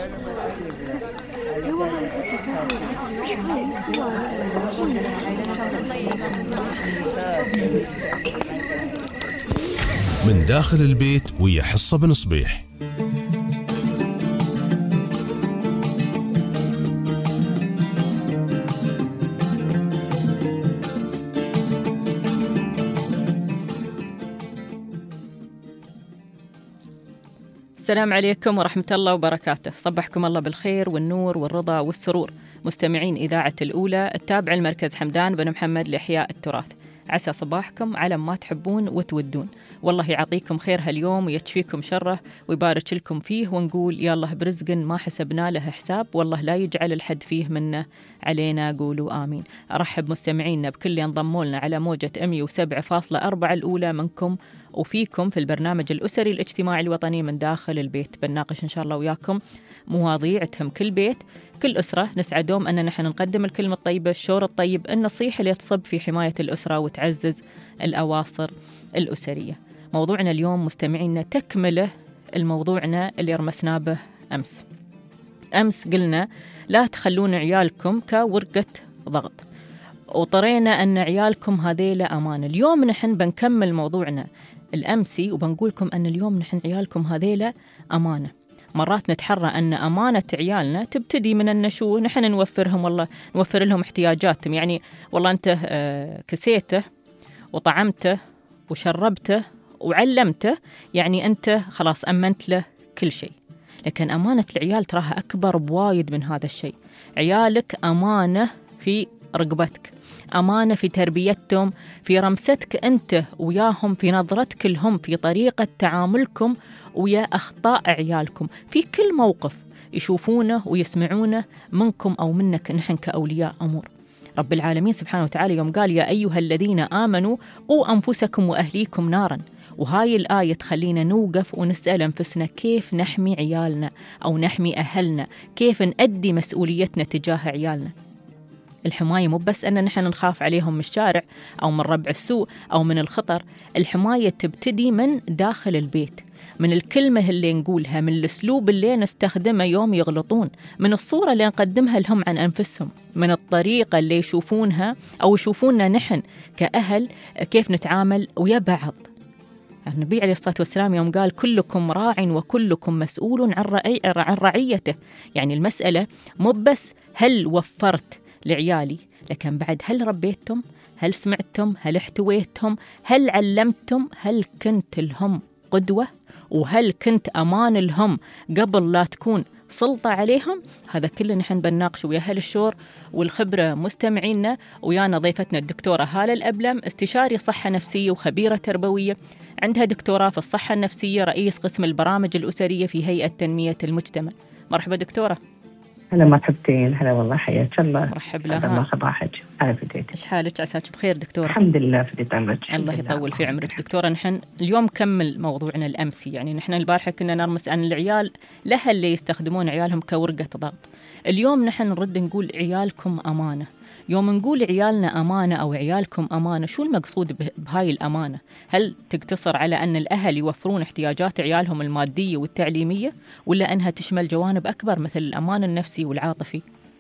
من داخل البيت ويا حصة بن صبيح. السلام عليكم ورحمة الله وبركاته. صبحكم الله بالخير والنور والرضا والسرور مستمعين إذاعة الأولى التابع المركز حمدان بن محمد لإحياء التراث. عسى صباحكم على ما تحبون وتودون، والله يعطيكم خير هاليوم ويكفيكم شره ويبارك لكم فيه، ونقول يا الله برزق ما حسبنا له حساب، والله لا يجعل الحد فيه منه علينا، قولوا آمين. أرحب مستمعينا بكل ينضموا لنا على موجة 107.4 الأولى منكم وفيكم في البرنامج الأسري الاجتماعي الوطني من داخل البيت. بنناقش إن شاء الله وياكم مواضيع تهم كل بيت كل أسرة. نسعد دوم أننا نحن نقدم الكلمة الطيبة، الشعور الطيب، النصيحة اللي تصب في حماية الأسرة وتعزز الأواصر الأسرية. موضوعنا اليوم مستمعينا تكمله الموضوعنا اللي رمسنا به أمس قلنا لا تخلون عيالكم كورقة ضغط، وطرينا أن عيالكم هذيلا أمان. اليوم نحن بنكمل موضوعنا الأمسي وبنقولكم أن اليوم نحن عيالكم هذيلا أمانة. مرات نتحرى أن أمانة عيالنا تبتدي من النشوء، نحن نوفرهم، والله نوفر لهم احتياجاتهم. يعني والله أنت كسيته وطعمته وشربته وعلمته، يعني أنت خلاص أمنت له كل شيء. لكن أمانة العيال تراها أكبر بوايد من هذا الشيء. عيالك أمانة في رقبتك، أمانة في تربيتهم، في رمستك أنت وياهم، في نظرتك لهم، في طريقة تعاملكم ويا أخطاء عيالكم، في كل موقف يشوفونه ويسمعونه منكم أو منك نحن كأولياء أمور. رب العالمين سبحانه وتعالى يوم قال يا أيها الذين آمنوا قوا أنفسكم وأهليكم نارا، وهاي الآية تخلينا نوقف ونسأل أنفسنا كيف نحمي عيالنا أو نحمي أهلنا، كيف نأدي مسؤوليتنا تجاه عيالنا. الحماية مو بس أن نحن نخاف عليهم من الشارع أو من ربع السوء أو من الخطر، الحماية تبتدي من داخل البيت، من الكلمة اللي نقولها، من الأسلوب اللي نستخدمه يوم يغلطون، من الصورة اللي نقدمها لهم عن أنفسهم، من الطريقة اللي يشوفونها أو يشوفوننا نحن كأهل كيف نتعامل ويا بعض. النبي عليه الصلاة والسلام يوم قال كلكم راع وكلكم مسؤول عن رعيته، يعني المسألة مو بس هل وفرت لعيالي، لكن بعد هل ربيتهم، هل سمعتهم، هل احتويتهم، هل علمتم، هل كنت لهم قدوة، وهل كنت أمان لهم قبل لا تكون سلطة عليهم. هذا كله نحن بنناقش ويا أهل الشور والخبرة مستمعينا. ويانا ضيفتنا الدكتورة هالة الأبلم، استشاري صحة نفسية وخبيرة تربوية، عندها دكتوراه في الصحة النفسية، رئيس قسم البرامج الأسرية في هيئة تنمية المجتمع. مرحبا دكتورة. هلا مرحبتين، هلا والله حياك الله. مرحب لها. الله صباحك. هلا بديتك. ايش حالك؟ عساك بخير دكتورة؟ الحمد لله فديت عمرك. الله يطول في عمرك دكتورة. نحن اليوم كمل موضوعنا الأمسي، يعني نحن البارحة كنا نرمس أن العيال لها اللي يستخدمون عيالهم كورقة ضغط. اليوم نحن نرد نقول عيالكم أمانة. يوم نقول عيالنا أمانة أو عيالكم أمانة، شو المقصود بهاي الأمانة؟ هل تقتصر على أن الأهل يوفرون احتياجات عيالهم المادية والتعليمية، ولا أنها تشمل جوانب أكبر مثل الأمان النفسي والعاطفي؟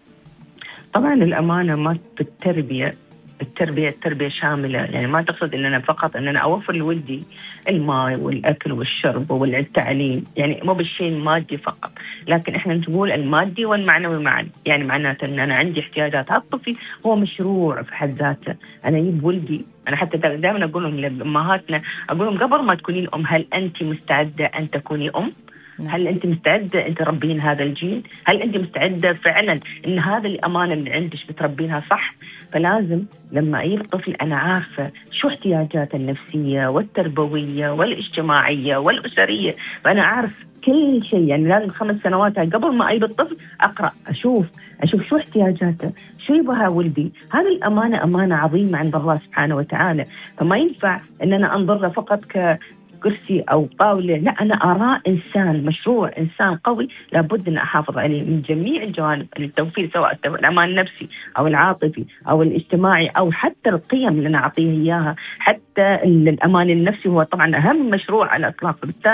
طبعا الأمانة ما بالتربية، التربية شاملة، يعني ما تقصد أن أنا فقط أن أنا أوفر لولدي الماء والأكل والشرب والتعليم، يعني مو بالشيء المادي فقط، لكن إحنا نقول المادي والمعنوي معا. يعني معناته أن أنا عندي احتياجات. الطفل هو مشروع في حد ذاته. أنا يجيب ولدي، أنا حتى دائما أقول لهم لأمهاتنا، أقول لهم قبل ما تكونين أم هل أنت مستعدة أن تكوني أم؟ هل أنت مستعدة أن تربين هذا الجيل؟ هل أنت مستعدة فعلا أن هذا الأمانة اللي عندك بتربينها صح؟ فلازم لما أجيب طفل أنا عارفة شو احتياجاته النفسية والتربوية والاجتماعية والأسرية، فأنا أعرف كل شيء. يعني لازم 5 سنوات قبل ما أجيب الطفل أقرأ أشوف شو احتياجاته، شو يبغى ولدي. هذه الأمانة أمانة عظيمة عند الله سبحانه وتعالى. فما ينفع أن أنا أنظر فقط كرسي أو طاولة، لا، أنا أراه إنسان مشروع، إنسان قوي، لابد أن أحافظ عليه من جميع الجوانب، التوفير سواء الأمان النفسي أو العاطفي أو الاجتماعي أو حتى القيم اللي أنا أعطيه إياها، حتى الأمان النفسي هو طبعا أهم مشروع على الإطلاق. بالتالي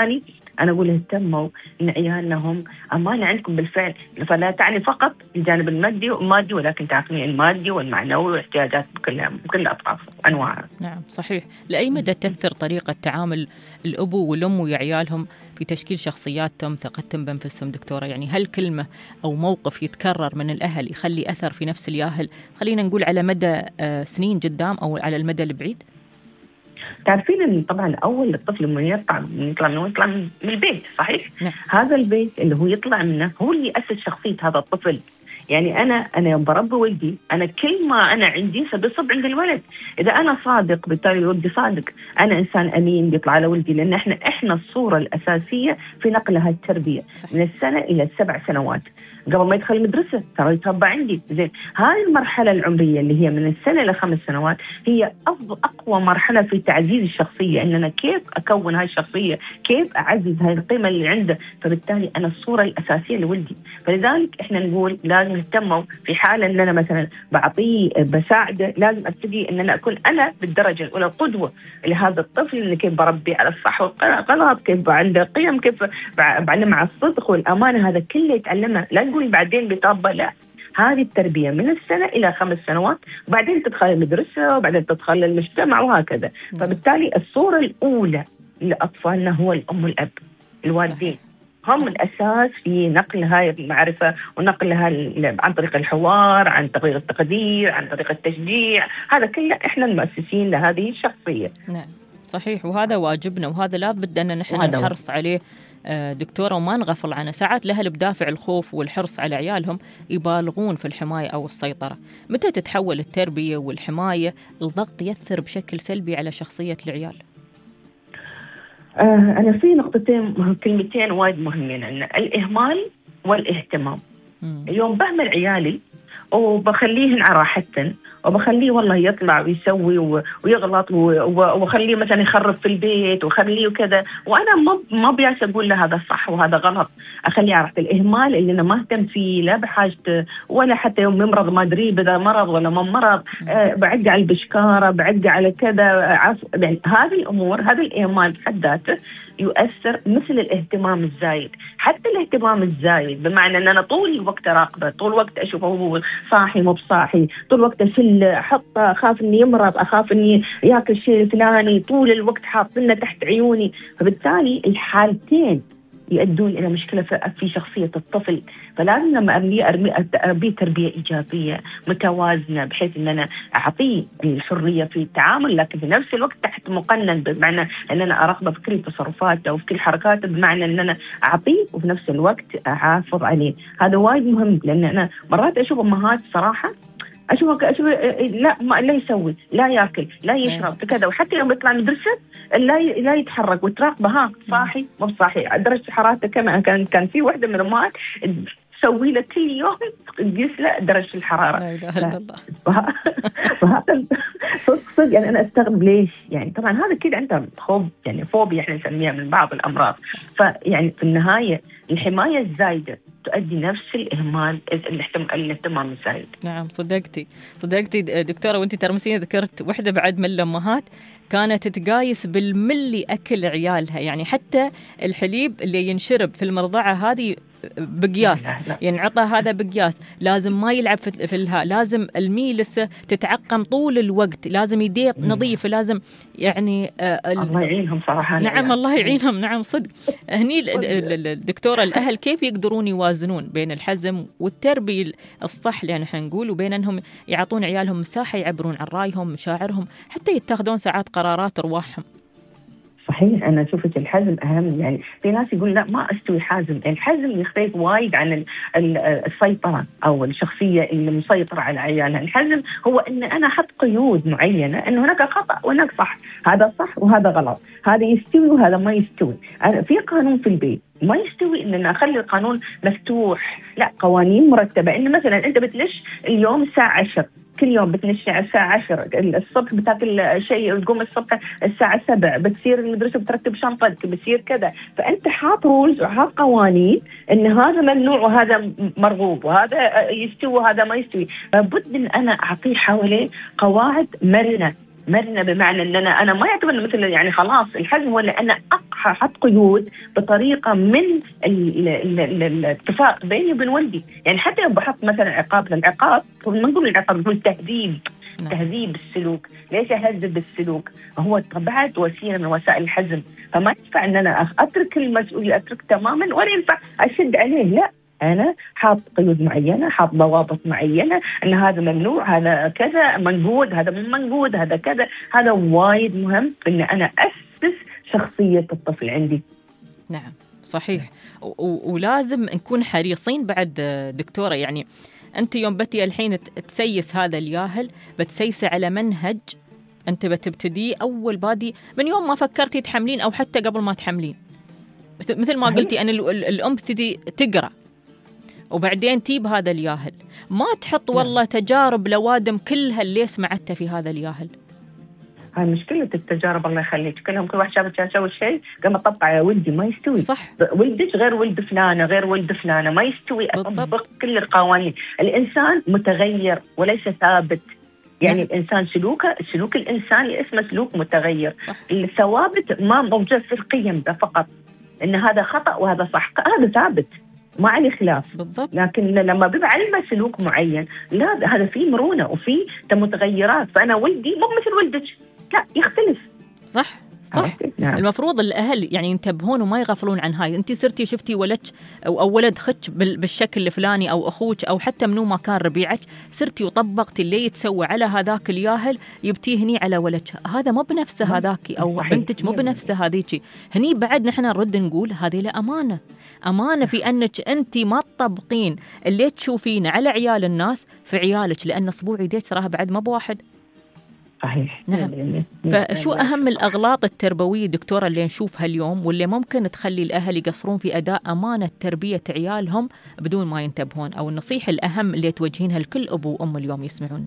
أنا أقول اهتموا إن عيالنا هم أمانة عندكم بالفعل، فلا تعني فقط الجانب المادي ولكن تعطيني المادي والمعنوي واحتياجات بكل أطراف أنواعها. نعم صحيح. لأي مدى تأثر طريقة تعامل الأبو والأم ويا عيالهم في تشكيل شخصياتهم، ثقتهم بأنفسهم دكتورة؟ يعني هل كلمة أو موقف يتكرر من الأهل يخلي أثر في نفس الياهل، خلينا نقول على مدى سنين قدام أو على المدى البعيد؟ تعرفين ان طبعا اول الطفل لما يطلع من البيت، صحيح؟ نعم. هذا البيت اللي هو يطلع منه هو اللي يأسس شخصية هذا الطفل. يعني أنا يوم بربي ولدي، أنا كل ما أنا عندي سبصب عند الولد. إذا أنا صادق بالتالي ولدي صادق، أنا إنسان أمين بيطلع على ولدي، لأن إحنا الصورة الأساسية في نقل هذه التربية من السنة إلى 7 سنوات قبل ما يدخل المدرسة ترى يتربى عندي. زين، هاي المرحلة العمرية اللي هي من السنة إلى 5 سنوات هي أقوى مرحلة في تعزيز الشخصية، إن أنا كيف أكون هاي الشخصية، كيف أعزز هاي القيمة اللي عنده، فبالتالي أنا الصورة الأساسية لولدي. فلذلك إحنا نقول لازم نهتموا في حالة إن أنا مثلا بعطيه بساعده، لازم أبتدي إن أنا أكون أنا بالدرجة الأولى قدوة لهذا الطفل، إن كيف بربي على الصح والغلط، كيف عنده قيم، كيف بعلم على الصدق والأمانة، هذا كله يتعلمه. لا نقول بعدين بيتربى، لا، هذه التربية من السنة إلى 5 سنوات، وبعدين تدخل المدرسة وبعدين تدخل المجتمع وهكذا. فبالتالي الصورة الأولى لأطفالنا هو الأم والأب، الوالدين هم الأساس في نقل هاي المعرفة ونقلها عن طريق الحوار، عن طريق التقدير، عن طريق التشجيع. هذا كله إحنا المؤسسين لهذه الشخصية. نعم صحيح، وهذا واجبنا، وهذا لابد أن نحن نحرص عليه دكتورة، وما نغفل عنه. ساعات الأهل بدافع الخوف والحرص على عيالهم يبالغون في الحماية أو السيطرة. متى تتحول التربية والحماية الضغط يأثر بشكل سلبي على شخصية العيال؟ أنا في كلمتين وايد مهمين عندنا، الإهمال والاهتمام. اليوم بهمل عيالي وبخليهن على راحتن، وبخليه والله يطلع ويسوي ويغلط، وخليه مثلا يخرب في البيت وخليه وكذا، وانا ما بياس اقول له هذا صح وهذا غلط، اخليه على راحته. الاهمال اللي انا ما اهتم فيه لا بحاجته، ولا حتى يوم يمرض ما ادري اذا مرض ولا ما مرض، بعد على البشكاره، بعد على كذا، يعني هذه الامور، هذا الاهمال بحد ذاته يؤثر مثل الاهتمام الزايد. حتى الاهتمام الزايد بمعنى ان انا طول الوقت اراقبه، طول الوقت اشوفه هو صاحي مو بصاحي، طول الوقت احط اخاف اني يمرض، اخاف اني ياكل شيء فلاني، طول الوقت حاطينه تحت عيوني. فبالتالي الحالتين يؤدون الى مشكله في شخصيه الطفل. فلازم لما اربيه تربيه ايجابيه متوازنه، بحيث ان انا اعطيه الحريه في التعامل، لكن في نفس الوقت تحت مقنن، بمعنى ان انا اراقبه في كل تصرفاته وفي كل حركاته، بمعنى ان انا اعطيه وفي نفس الوقت احافظ عليه. هذا وايد مهم، لان انا مرات اشوف امهات صراحه أشوف لا يسوي، لا ياكل، لا يشرب كذا، وحتى يوم يطلع مدرسة لا يتحرك، وتراقبه ها صاحي مو صاحي، درجة حرارته كمان. كان في واحدة من الأمهات تسوي له كل يوم تقيس له درجة الحرارة. لا إله إلا الله. فهذا صدق يعني أنا أستغرب ليش. يعني طبعا هذا كده عنده خوف، يعني فوبيا احنا نسميها من بعض الأمراض. فيعني في النهاية الحماية الزايدة تؤدي نفس الإهمال، الاهتمام الزايد. نعم صدقتي دكتورة، وانت ترمسين ذكرت واحدة بعد من الأمهات كانت تقايس بالملي أكل عيالها، يعني حتى الحليب اللي ينشرب في المرضعة هذه بقياس، ينعطى هذا بقياس، لازم ما يلعب في الها، لازم المي لسه تتعقم طول الوقت، لازم يديه نظيف، لازم يعني الله يعينهم صراحة. نعم يعني. الله يعينهم. نعم صدق. هني الدكتورة الأهل كيف يقدرون يوازنون بين الحزم والتربية الصح اللي نحن نقول، وبين أنهم يعطون عيالهم مساحة يعبرون عن رأيهم مشاعرهم، حتى يتخذون ساعات قرارات أرواحهم؟ صحيح، أنا شفت الحزم أهم. يعني في ناس يقول لا ما أستوي حازم. الحزم يختلف وايد عن السيطرة أو الشخصية اللي مسيطرة على عيالها. الحزم هو إن أنا أحط قيود معينة، إنه هناك خطأ وهناك صح، هذا صح وهذا غلط، هذا يستوي وهذا ما يستوي. في قانون في البيت ما يستوي إن أنا أخلي القانون مفتوح، لا، قوانين مرتبة. إن مثلا أنت بتنش اليوم الساعة 10، كل يوم بتنشي على الساعة 10 الصبح، بتاكل شيء، تقوم الصبح الساعة 7، بتصير المدرسة بترتب شنطتك، بتصير كذا. فأنت حاط رولز وحاط قوانين إن هذا ممنوع وهذا مرغوب وهذا يستوي وهذا ما يستوي. لابد إن أنا أعطيه حواليه قواعد مرنة مرنة بمعنى ان انا ما يعتبر مثل يعني خلاص الحزم، هو اللي انا احط قيود بطريقه من الاتفاق بيني وبين ولدي. يعني حتى لو بحط مثلا عقاب للعقاب، ما نقول العقاب، نقول تهذيب. تهذيب السلوك، ليش اهذب السلوك؟ هو بعد وسيله من وسائل الحزم، فما ينفع ان انا اترك المسؤوليه، اترك تماما، ولا ينفع اشد عليه. لا، أنا حاط قيود معينة، حاط ضوابط معينة، أن هذا ممنوع، هذا كذا منقود، هذا مو منقود، هذا كذا. هذا وايد مهم إن أنا أسس شخصية الطفل عندي. نعم صحيح. ولازم نكون حريصين بعد دكتورة. يعني أنت يوم بتي الحين تسيس هذا الياهل، بتسيسه على منهج أنت بتبتدي أول بادي من يوم ما فكرتي تحملين، أو حتى قبل ما تحملين. مثل ما قلتي أنا الأم تبتدي تقرأ وبعدين تيب هذا الياهل، ما تحط والله تجارب لوادم كلها اللي سمعتها في هذا الياهل. هاي مشكلة التجارب، الله يخليك. كلهم كل واحد شافت سوي شيء قام أطبق على ولدي، ما يستوي. صح. ولدك غير ولد فلانة، غير ولد فلانة، ما يستوي. أطبق كل القوانين. الإنسان متغير وليس ثابت. يعني الإنسان سلوك الإنسان اسمه سلوك متغير. صح. الثوابت ما موجود في القيم فقط، إن هذا خطأ وهذا صح، هذا ثابت ما عليه خلاف. بالضبط. لكن لما بيبقى علمه سلوك معين، لا هذا فيه مرونة وفيه متغيرات. فأنا ولدي مو مثل ولدك، لا يختلف. صح. نعم. المفروض الأهل يعني ينتبهون وما يغفلون عن هاي. أنت صرتي شفتي ولدك أو ولد خدش بالشكل الفلاني، أو أخوك، أو حتى منو ما كان ربيعك، صرتي وطبقتي اللي يتسوى على هذاك الياهل يبتيه هني على ولدك. هذا مو بنفسه هذاكي، أو بنتك مو بنفسه هذيكي. هني بعد نحن نرد نقول هذه لا أمانة في أنك أنت ما تطبقين اللي تشوفين على عيال الناس في عيالك، لأن أصبوع يديك تراها بعد ما بواحد. صحيح. نعم. فشو أهم الأغلاط التربوية دكتورة اللي نشوفها اليوم، واللي ممكن تخلي الأهل يقصرون في أداء أمانة تربية عيالهم بدون ما ينتبهون، أو النصيحة الأهم اللي توجهينها لكل أبو وأم اليوم يسمعونا؟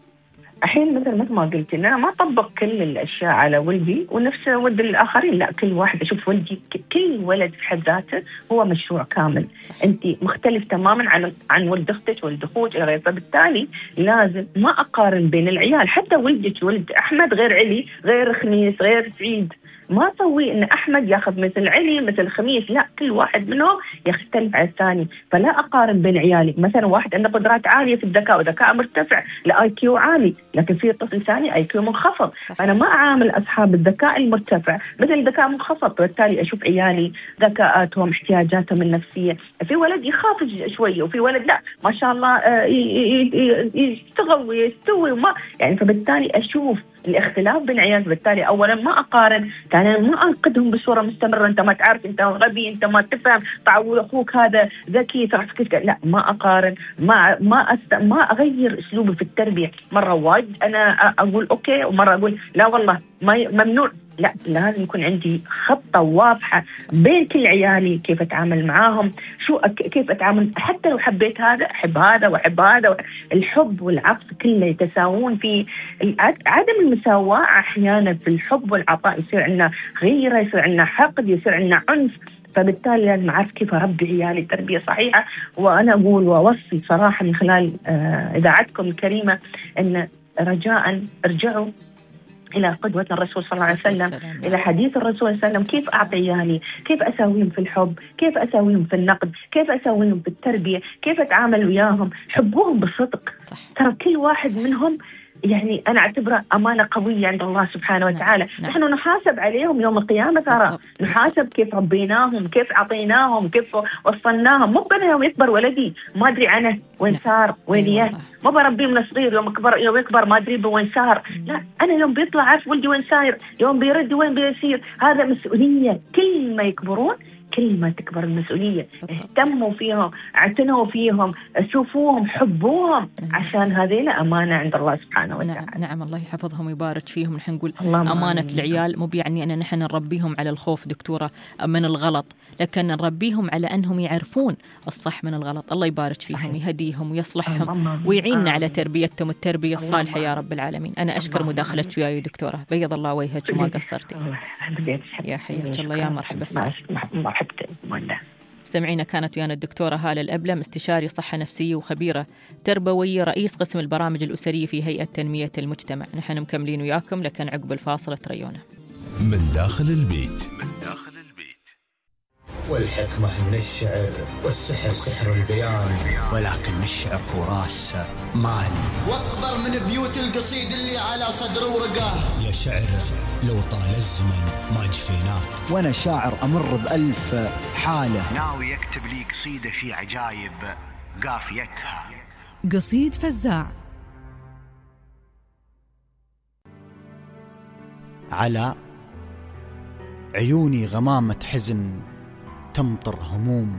الحين مثل ما قلت إن أنا ما أطبق كل الأشياء على ولدي ونفس ولد الآخرين. لا، كل واحد أشوف ولدي، كل ولد في حد ذاته هو مشروع كامل. أنت مختلف تماما عن ولد أختك، ولد أخوك غير. فبالتالي لازم ما أقارن بين العيال. حتى ولدك، ولد أحمد غير علي، غير خميس، غير سعيد. ما سوي إن أحمد ياخذ مثل علي مثل خميس، لا، كل واحد منهم يختلف عن الثاني. فلا أقارن بين عيالي. مثلا واحد عنده قدرات عالية في الذكاء وذكاء مرتفع، لا IQ عالي، لكن في طفل ثاني IQ منخفض. أنا ما أعامل أصحاب الذكاء المرتفع مثل الذكاء منخفض. بالتالي أشوف عيالي ذكاءاتهم، احتياجاتهم النفسية. في ولد يخاف شوية، وفي ولد لا ما شاء الله يشتغل ويستوي وما يعني. فبالتالي أشوف الاختلاف بين عيال. بالتالي أولا ما أقارن، ثانيا ما أنقدهم بصورة مستمرة. أنت ما تعرف، أنت غبي، أنت ما تفهم، تعول أخوك هذا ذكي، تعرف كيف. لا، ما أقارن، ما أغير أسلوبي في التربية. مرة وايد أنا أقول أوكي، ومرة أقول لا والله ممنوع. لا، لازم يكون عندي خطة واضحة بين كل عيالي، كيف أتعامل معاهم، كيف أتعامل. حتى لو حبيت هذا أحب هذا وأحب هذا. الحب والعطف كله يتساوون. في عدم المساواة أحيانا في الحب والعطاء يصير عندنا غيرة، يصير عندنا حقد، يصير عندنا عنف. فبالتالي لازم أعرف كيف أربي عيالي تربية صحيحة. وأنا أقول وأوصي صراحة من خلال إذاعتكم الكريمة أن رجاء ارجعوا إلى قدوتنا الرسول صلى الله عليه وسلم، إلى حديث الرسول صلى الله عليه وسلم. كيف أعطي عيالي، كيف أساويهم في الحب، كيف أساويهم في النقد، كيف أساويهم في التربية، كيف أتعامل وياهم. حبوهم بصدق. ترى كل واحد منهم يعني أنا أعتبره أمانة قوية عند الله سبحانه وتعالى. نحن نحاسب عليهم يوم القيامة. ترى نحاسب كيف ربيناهم، كيف أعطيناهم، كيف وصلناهم. مو بنا يوم يكبر ولدي ما أدري عنه وين صار وين يه، ما بربيه من صغير، يوم يكبر ما أدري بوين صار. لا، أنا يوم بيطلع عارف ولدي وين صاير، يوم بيرد وين بيصير. هذا مسؤولية. كل ما يكبرون كل ما تكبر المسؤولية. اهتموا فيهم، اعتنوا فيهم، شوفوهم، حبوهم، عشان هذه أمانة عند الله سبحانه وتعالى. نعم الله يحفظهم ويبارك فيهم. نحن نقول أمانة العيال مو يعني أن نحن نربيهم على الخوف دكتورة من الغلط، لكن نربيهم على أنهم يعرفون الصح من الغلط. الله يبارك فيهم، يهديهم ويصلحهم ويعيننا على تربيتهم التربية الصالحة يا رب العالمين. أنا أشكر مداخلتك وياي دكتورة، بيض الله وجهك وما قصرتي. يا حياك الله، يا مرحبا. مستمعينا كانت ويانا الدكتورة هالة الأبلم، استشاري صحة نفسية وخبيرة تربوية، رئيس قسم البرامج الأسرية في هيئة تنمية المجتمع. نحن مكملين وياكم لكن عقب الفاصل تريونا من داخل البيت. والحكمة من الشعر والسحر سحر البيان، ولكن الشعر هو راس مالي واكبر من بيوت القصيد اللي على صدر ورقاه. يا شعر لو طال الزمن ما جفيناك، وانا شاعر امر بألف حالة، ناوي يكتب لي قصيدة في عجايب قافيتها. قصيد فزاع. على عيوني غمامة حزن تمطر هموم،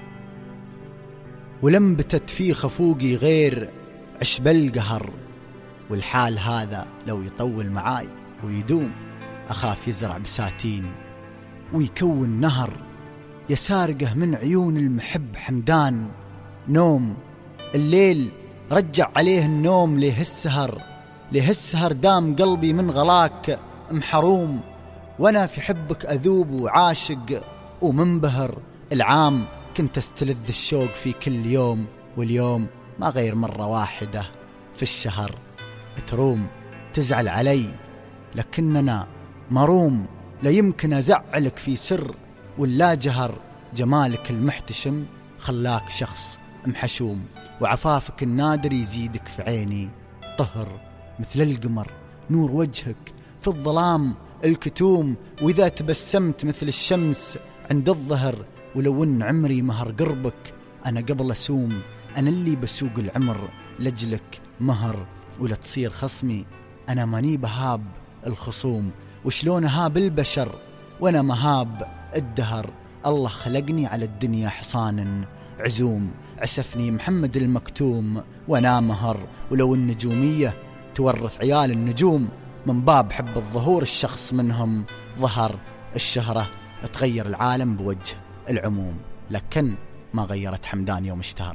ولم بتت في خفوقي غير عشب القهر، والحال هذا لو يطول معاي ويدوم أخاف يزرع بساتين ويكون نهر، يسارقه من عيون المحب حمدان نوم. الليل رجع عليه النوم ليه السهر دام قلبي من غلاك محروم، وانا في حبك اذوب وعاشق ومنبهر. العام كنت استلذ الشوق في كل يوم، واليوم ما غير مرة واحدة في الشهر. تروم تزعل علي لكننا مروم، لا يمكن ازعلك في سر ولا جهر. جمالك المحتشم خلاك شخص محشوم، وعفافك النادر يزيدك في عيني طهر. مثل القمر نور وجهك في الظلام الكتوم، وإذا تبسمت مثل الشمس عند الظهر. ولو ان عمري مهر قربك أنا قبل أسوم، أنا اللي بسوق العمر لجلك مهر. ولا تصير خصمي أنا ماني بهاب الخصوم، وشلون هاب البشر وأنا مهاب الدهر. الله خلقني على الدنيا حصان عزوم، عسفني محمد المكتوم وأنا مهر. ولو النجومية تورث عيال النجوم، من باب حب الظهور الشخص منهم ظهر. الشهرة تغير العالم بوجه العموم، لكن ما غيرت حمدان يوم اشتهر.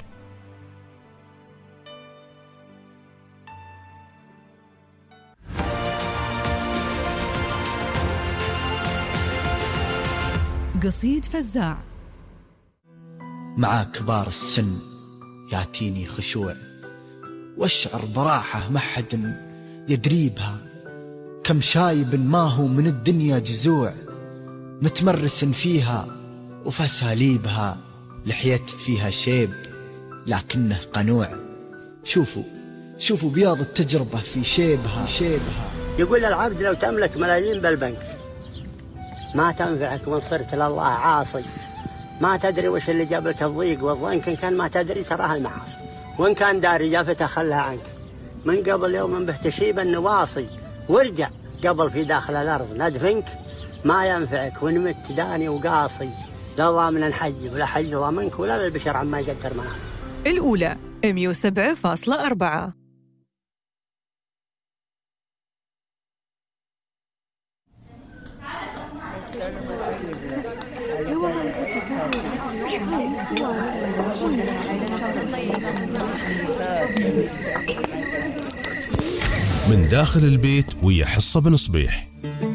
قصيد فزاع. مع كبار السن ياتيني خشوع، واشعر براحة ما حد يدري بها. كم شايب ما هو من الدنيا جزوع، متمرس فيها وفساليبها. لحيت فيها شيب لكنه قنوع، شوفوا بياض التجربة في شيبها. يقول العبد لو تملك ملايين بالبنك ما تنفعك وان صرت لله عاصي. ما تدري وش اللي جابلك الضيق والضنك، إن كان ما تدري تراها المعاصي، وإن كان داري جافتها خلها عنك. من قبل يوم به تشيب النواصي، وارجع قبل في داخل الأرض ندفنك. ما ينفعك وإن مت داني وقاصي، لا ضامن نحجب ولا حج ضامنك ولا للبشر عما يقدر منها. الأولى 107.4. من داخل البيت ويا حصة بن صبيح.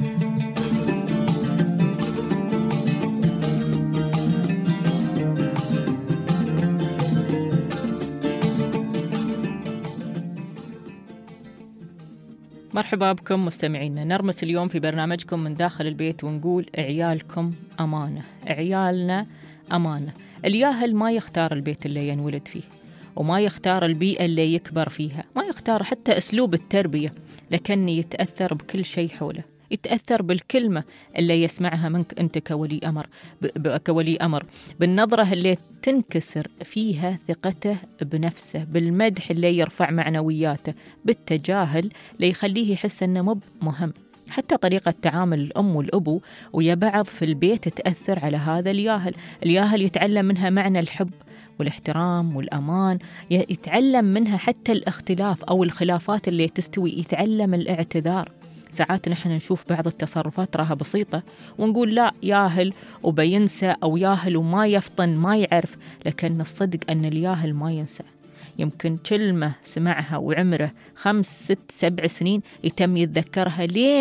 مرحبا بكم مستمعينا. نرمس اليوم في برنامجكم من داخل البيت ونقول عيالكم أمانة، عيالنا أمانة. الياهل ما يختار البيت اللي ينولد فيه، وما يختار البيئة اللي يكبر فيها، ما يختار حتى أسلوب التربية، لكن يتأثر بكل شيء حوله، يتأثر بالكلمة اللي يسمعها منك أنت كولي أمر، بالنظرة اللي تنكسر فيها ثقته بنفسه، بالمدح اللي يرفع معنوياته، بالتجاهل اللي يخليه يحس أنه مو مهم. حتى طريقة تعامل الأم والأبو ويا بعض في البيت تأثر على هذا الياهل يتعلم منها معنى الحب والاحترام والأمان، يتعلم منها حتى الاختلاف أو الخلافات اللي تستوي، يتعلم الاعتذار. ساعات نحن نشوف بعض التصرفات راها بسيطة ونقول لا ياهل وبينسى، أو ياهل وما يفطن ما يعرف، لكن الصدق أن الياهل ما ينسى. يمكن كلمة سمعها وعمره 5 6 7 سنين يتم يتذكرها لين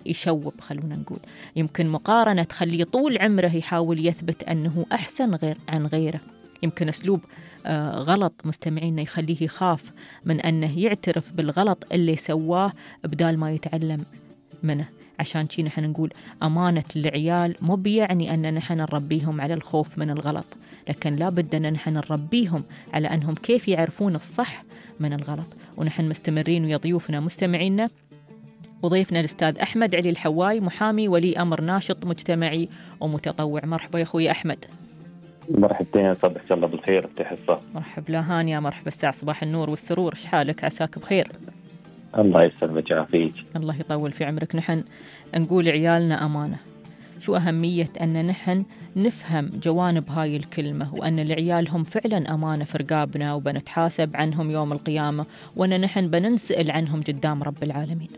يشوب، خلونا نقول يمكن مقارنة تخليه طول عمره يحاول يثبت أنه أحسن عن غيره. يمكن أسلوب غلط مستمعينا يخليه يخاف من أنه يعترف بالغلط اللي سواه بدال ما يتعلم منه. عشان شي نحن نقول أمانة العيال مو بيعني أن نحن نربيهم على الخوف من الغلط، لكن لابد أن نحن نربيهم على أنهم كيف يعرفون الصح من الغلط. ونحن مستمرين ويا ضيوفنا مستمعينا، وضيفنا الأستاذ أحمد علي الحواي، محامي ولي أمر ناشط مجتمعي ومتطوع. مرحبا يا أخوي أحمد. مرحبتين، صبحك الله بالخير. بتحصى مرحب لا هانيا، مرحبا الساعة صباح النور والسرور. شحالك؟ عساك بخير. الله يسلمك ويعافيك. الله يطول في عمرك. نحن نقول عيالنا أمانة. شو أهمية أن نحن نفهم جوانب هاي الكلمة، وأن العيال هم فعلا أمانة في رقابنا، وبنتحاسب عنهم يوم القيامة، وأن نحن بننسأل عنهم قدام رب العالمين.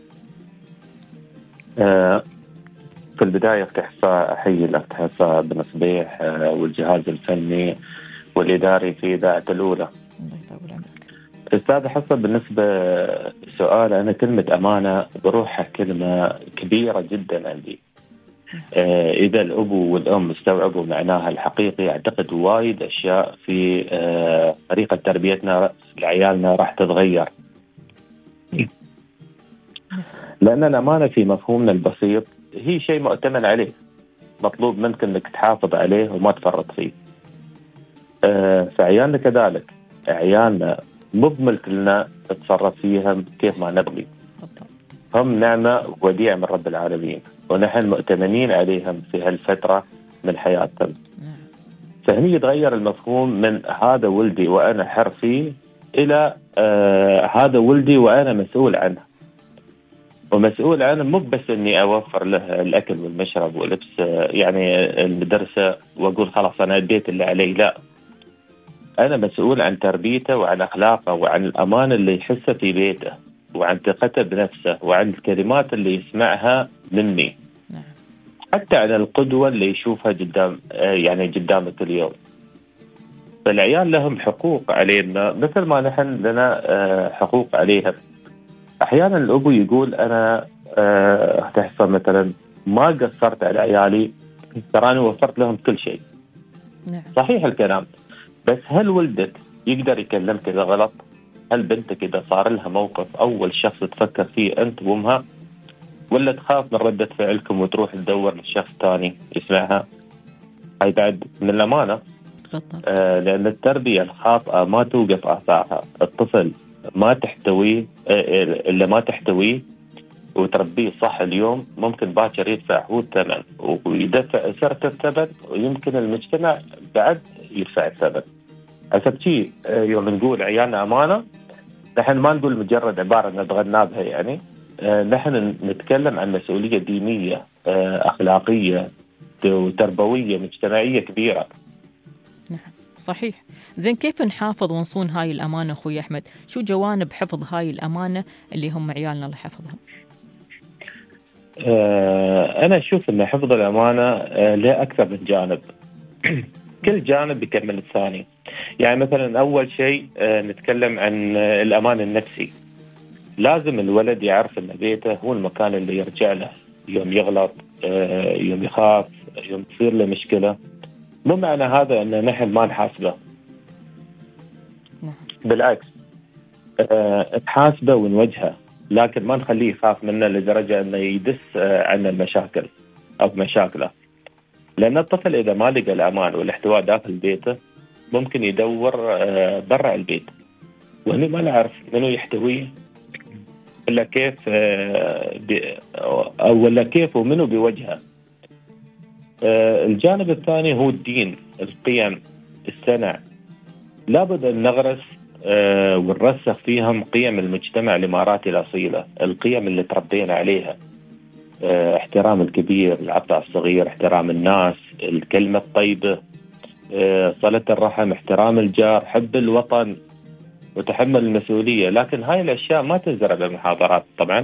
في البداية أحيي الأخت حصة بن صبيح والجهاز الفني والإداري في إذاعة الأولى. الله يطول عمرك. أستاذ حصة، بالنسبة لسؤال، أنا كلمة أمانة بروحها كلمة كبيرة جدا عندي. إذا الأبو والأم استوعبوا معناها الحقيقي، أعتقد وايد أشياء في طريقة تربيتنا لعيالنا راح تتغير. لأن الأمانة في مفهومنا البسيط هي شيء مؤتمن عليه، مطلوب منك أنك تحافظ عليه وما تفرط فيه. فعيالنا كذلك، عيالنا مو بملك لنا نتصرف فيهم كيف ما نبغي، هم نعمة وديعة من رب العالمين، ونحن مؤتمنين عليهم في هالفترة من حياتهم. فهني يتغير المفهوم من هذا ولدي وأنا حر فيه إلى هذا ولدي وأنا مسؤول عنه. ومسؤول عنه مو بس إني أوفر له الأكل والمشرب ولبس يعني المدرسة وأقول خلاص أنا أديت اللي علي، لا، أنا مسؤول عن تربيته وعن أخلاقه وعن الأمان اللي يحسه في بيته وعن ثقته بنفسه وعن الكلمات اللي يسمعها مني، حتى عن القدوة اللي يشوفها قدامه كل يوم. فالعيال لهم حقوق علينا مثل ما نحن لنا حقوق عليهم. أحيانا الأبو يقول أنا تحصل مثلا ما قصرت على عيالي، تراني وفرت لهم كل شيء. صحيح الكلام، بس هل ولدك يقدر يكلمك إذا غلط؟ هل بنتك إذا صار لها موقف أول شخص تفكر فيه أنت وأمها، ولا تخاف من ردة فعلكم وتروح تدور لشخص تاني يسمعها؟ هاي بعد من الأمانة. لأن التربية الخاطئة ما توقف آثارها. الطفل ما تحتويه إلا ما تحتويه وتربيه صح اليوم، ممكن باكر يدفع هو الثمن ويدفع سرة الثمن، ويمكن المجتمع بعد يدفع الثمن. حسب شيء يوم نقول عيالنا أمانة، نحن ما نقول مجرد عبارة نتغنى بها، يعني نحن نتكلم عن مسؤولية دينية أخلاقية وتربوية مجتمعية كبيرة. نعم صحيح. زين، كيف نحافظ ونصون هاي الأمانة أخوي أحمد؟ شو جوانب حفظ هاي الأمانة اللي هم عيالنا اللي حفظهم؟ أنا أشوف أن حفظ الأمانة له أكثر من جانب. كل جانب بيكمل الثاني. يعني مثلا أول شيء نتكلم عن الأمان النفسي. لازم الولد يعرف أن بيته هو المكان اللي يرجع له يوم يغلط، يوم يخاف، يوم تصير له مشكلة. مو معنى هذا أن نحن ما نحاسبه، بالعكس نحاسبه ونوجهه، لكن ما نخليه يخاف منا لدرجة أنه يدس عن المشاكل أو مشاكله. لأن الطفل إذا ما لقى الأمان والاحتواء داخل بيته ممكن يدور برا البيت، وهنا ما نعرف منو يحتويه ولا كيف ولا كيف ومنو بيوجهه. الجانب الثاني هو الدين، القيم، السنع. لابد أن نغرس ونرسخ فيهم قيم المجتمع الإماراتي الأصيلة، القيم اللي تربينا عليها. احترام الكبير، العطاء الصغير، احترام الناس، الكلمة الطيبة، صلة الرحم، احترام الجار، حب الوطن، وتحمل المسؤولية. لكن هاي الأشياء ما تزرع بالمحاضرات طبعا.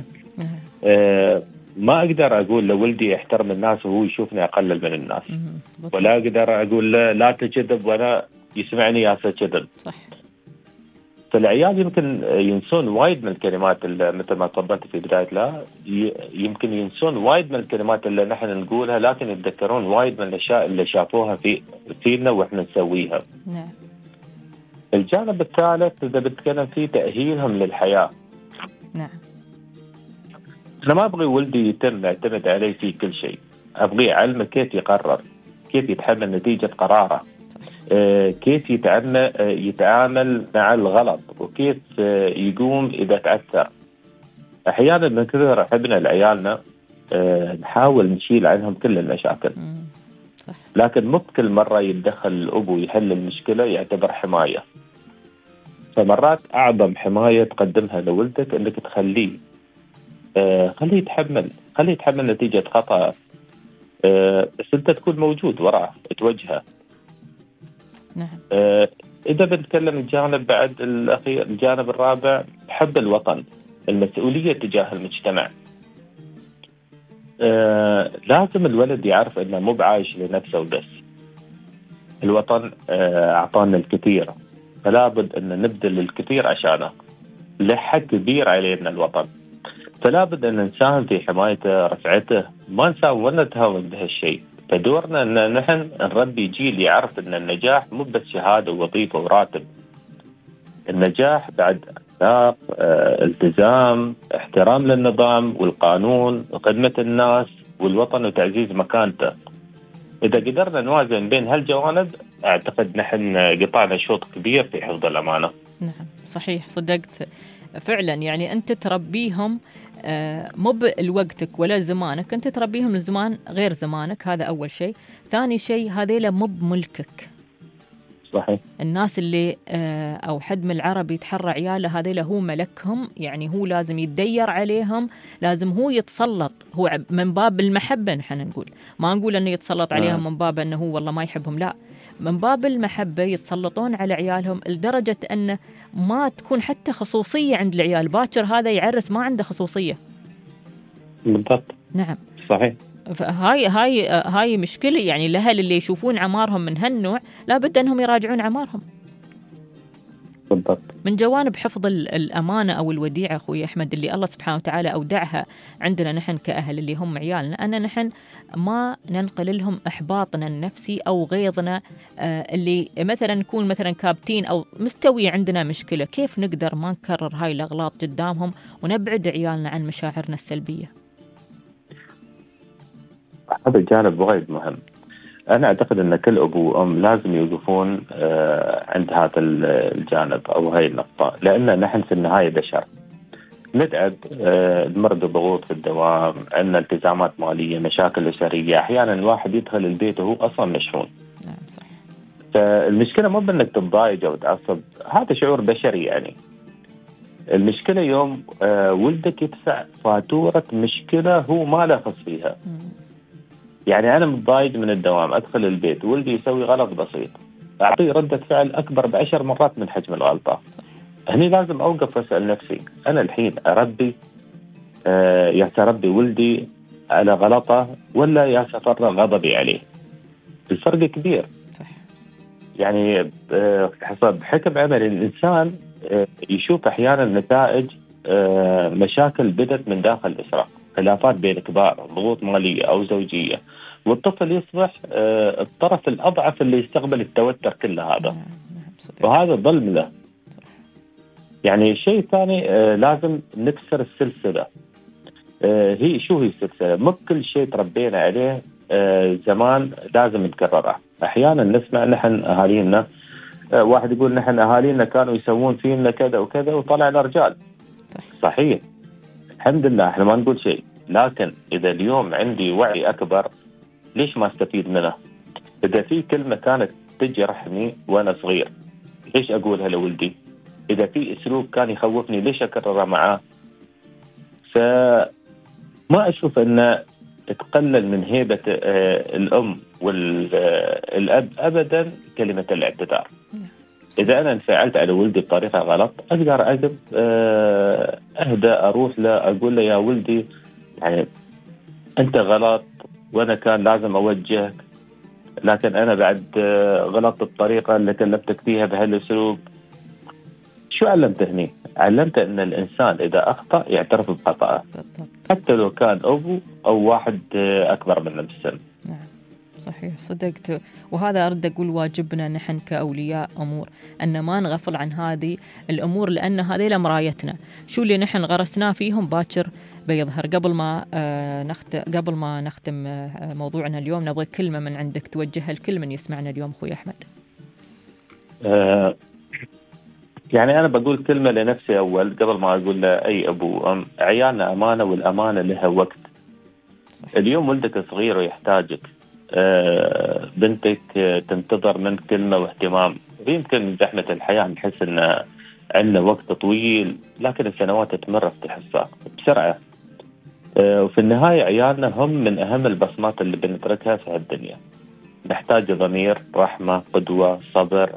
ما أقدر أقول لولدي يحترم الناس وهو يشوفني أقلل من الناس، ولا أقدر أقول لا تكذب وأنا يسمعني يا كذب. فالعيال يمكن ينسون وايد من الكلمات اللي مثل ما تفضلت في بداية لا يمكن ينسون وايد من الكلمات اللي نحن نقولها، لكن يتذكرون وايد من الأشياء اللي شافوها فينا وإحنا نسويها. نعم. الجانب الثالث إذا بتكلم فيه تأهيلهم للحياة. نعم. أنا ما أبغي ولدي يتم اعتمد عليه في كل شيء، أبغي أعلمه كيف يقرر، كيف يتحمل نتيجة قراره، كيف يتعامل مع الغلط، وكيف يقوم إذا تعثر. أحيانا نكرر حبنا لعيالنا نحاول نشيل عنهم كل المشاكل، صح. لكن مو كل مرة يتدخل الأب ويحل المشكلة يعتبر حماية. فمرات أعظم حماية تقدمها لولدك أنك تخليه خليه يتحمل نتيجة خطأ، بس أنت تكون موجود وراه توجهه. نعم. إذا بنتكلم الجانب بعد الأخير، الجانب الرابع حب الوطن، المسؤولية تجاه المجتمع. لازم الولد يعرف أنه مو بعايش لنفسه وبس، الوطن أعطانا الكثير، فلا بد أن نبذل الكثير عشانه، له حق كبير علينا الوطن، فلا بد أن نساهم في حمايته رفعته، ما نساهم ولا نتهاون بهالشيء. فدورنا أن نحن نربي جيل يعرف أن النجاح مو بس شهادة ووظيفة وراتب، النجاح بعد أخلاق، التزام، احترام للنظام والقانون وخدمة الناس والوطن وتعزيز مكانته. إذا قدرنا نوازن بين هالجوانب أعتقد نحن قطعنا شوط كبير في حفظ الأمانة. نعم صحيح، صدقت فعلا. يعني أنت تربيهم مو لوقتك ولا زمانك، أنت تربيهم لزمان غير زمانك، هذا أول شيء. ثاني شيء هذيلا مو بملكك. صحيح. الناس اللي أو حد من العرب يتحرى عياله هذيلا هو ملكهم، يعني هو لازم يتدير عليهم، لازم هو يتسلط، هو من باب المحبة. نحن نقول ما نقول أنه يتسلط عليهم من باب أنه هو والله ما يحبهم، لا، من باب المحبة يتسلطون على عيالهم لدرجة أن ما تكون حتى خصوصية عند العيال. باكر هذا يعرس ما عنده خصوصية. بالضبط. نعم صحيح. هاي مشكلة. يعني الأهل اللي يشوفون عمارهم من هالنوع لابد أنهم يراجعون عمارهم. بالضبط. من جوانب حفظ الأمانة أو الوديعة أخوي أحمد اللي الله سبحانه وتعالى أودعها عندنا نحن كأهل اللي هم عيالنا، أن نحن ما ننقل لهم إحباطنا النفسي أو غيظنا اللي مثلا نكون مثلا كابتين أو مستوي عندنا مشكلة، كيف نقدر ما نكرر هاي الأغلاط قدامهم ونبعد عيالنا عن مشاعرنا السلبية. هذا الجانب وايد مهم. أنا أعتقد أن كل أبو وأم لازم يوقفون عند هذا الجانب أو هاي النقطة، لأن نحن في النهاية بشر نتعب، نمر بضغوط في الدوام، عندنا التزامات مالية، مشاكل أسرية، أحيانا الواحد يدخل البيت وهو أصلا مشحون. نعم صح. فالمشكلة مو بأنك تتضايق أو تعصب، هذا شعور بشري. يعني المشكلة يوم ولدك يدفع فاتورة مشكلة هو ما له خص فيها. يعني أنا متضايق من الدوام، أدخل البيت ولدي يسوي غلط بسيط، أعطيه ردة فعل أكبر ب10 مرات من حجم الغلطة. هني لازم أوقف وأسأل نفسي، أنا الحين أربي يتربي ولدي على غلطة ولا يتفرغ غضبي عليه؟ الفرق كبير. صح. يعني حسب حكم عملي الإنسان يشوف أحيانا نتائج مشاكل بدت من داخل الأسرة، خلافات بين كبار، ضغوط مالية أو زوجية، والطفل يصبح الطرف الأضعف اللي يستقبل التوتر كل هذا. وهذا ظلم له. يعني الشيء الثاني لازم نكسر السلسلة. هي السلسلة؟ مو كل شيء تربينا عليه زمان لازم نكرره. أحيانا نسمع نحن أهالينا، واحد يقول نحن أهالينا كانوا يسوون فينا كذا وكذا وطلعنا رجال. صحيح، الحمد لله احنا ما نقول شيء، لكن إذا اليوم عندي وعي أكبر ليش ما استفيد منه؟ إذا في كلمة كانت تجرحني وأنا صغير ليش أقولها لولدي؟ إذا في أسلوب كان يخوفني ليش أكرره معاه؟ فما أشوف أن تقلل من هيبة الأم والأب أبدا كلمة الاعتذار. إذا أنا انفعلت على ولدي بطريقة غلط أقدر أقف أهدى، أروح له أقول له يا ولدي يعني أنت غلط وأنا كان لازم أوجهك، لكن أنا بعد غلطت الطريقة اللي كلمتك فيها بهالأسلوب. شو علمته هني؟ علمته أن الإنسان إذا أخطأ يعترف بخطأه، حتى لو كان أبو أو واحد أكبر منه بالسن. نعم صحيح، صدقت. وهذا أرد أقول واجبنا نحن كأولياء أمور أن ما نغفل عن هذه الأمور، لأن هذه لمرايتنا. شو اللي نحن غرسناه فيهم باكر بيظهر. قبل ما نختم موضوعنا اليوم، نبغى كلمة من عندك توجهها لكل من يسمعنا اليوم أخوي أحمد. يعني أنا بقول كلمة لنفسي أول قبل ما أقول لأي أبو وأم. عيالنا أمانة، والأمانة لها وقت. صحيح. اليوم ولدك صغير ويحتاجك، بنتك تنتظر منك كلمة واهتمام. يمكن من زحمة الحياة نحس أن عندنا وقت طويل، لكن السنوات تمر في الحساب بسرعة. وفي النهاية عيالنا هم من أهم البصمات اللي بنتركها في هالدنيا. نحتاج ضمير، رحمة، قدوة، صبر،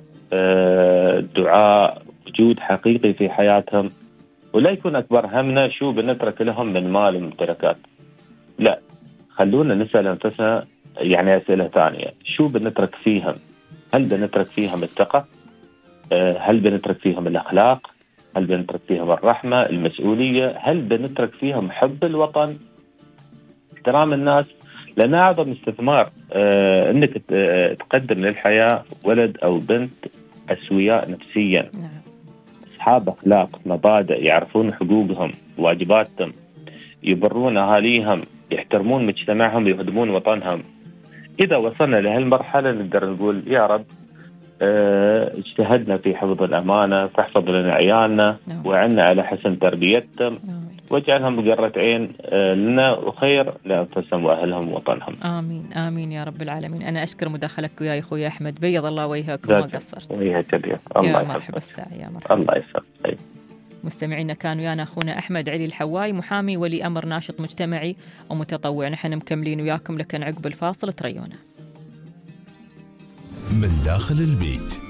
دعاء، وجود حقيقي في حياتهم. ولا يكون أكبر همنا شو بنترك لهم من مال وممتلكات. لا، خلونا نسأل أنفسنا يعني أسئلة ثانية. شو بنترك فيهم؟ هل بنترك فيهم الثقة؟ هل بنترك فيهم الأخلاق؟ هل بنترك فيهم الرحمة، المسؤولية؟ هل بنترك فيهم حب الوطن، احترام الناس؟ لأن أعظم استثمار أنك تقدم للحياة ولد أو بنت أسوياء نفسيا، أصحاب أخلاق، مبادئ، يعرفون حقوقهم، واجباتهم، يبرون أهاليهم، يحترمون مجتمعهم، يخدمون وطنهم. إذا وصلنا لهالمرحلة نقدر نقول يا رب اجتهدنا في حفظ الأمانة، فاحفظ لنا عيالنا وعنا على حسن تربيتهم، واجعلهم بقرة عين لنا وخير لأنفسهم وأهلهم ووطنهم. آمين آمين يا رب العالمين. أنا أشكر مداخلتك وياي أخوي أحمد، بيض الله وجهك وما قصرت. وجهك كبير. الله يا مرحبا الساعة، يا مرحبا. الله يسعدك. مستمعينا كان ويانا أخونا أحمد علي الحواي، محامي ولي أمر ناشط مجتمعي ومتطوع. نحن مكملين وياكم، لكن عقب الفاصل تريونا. من داخل البيت.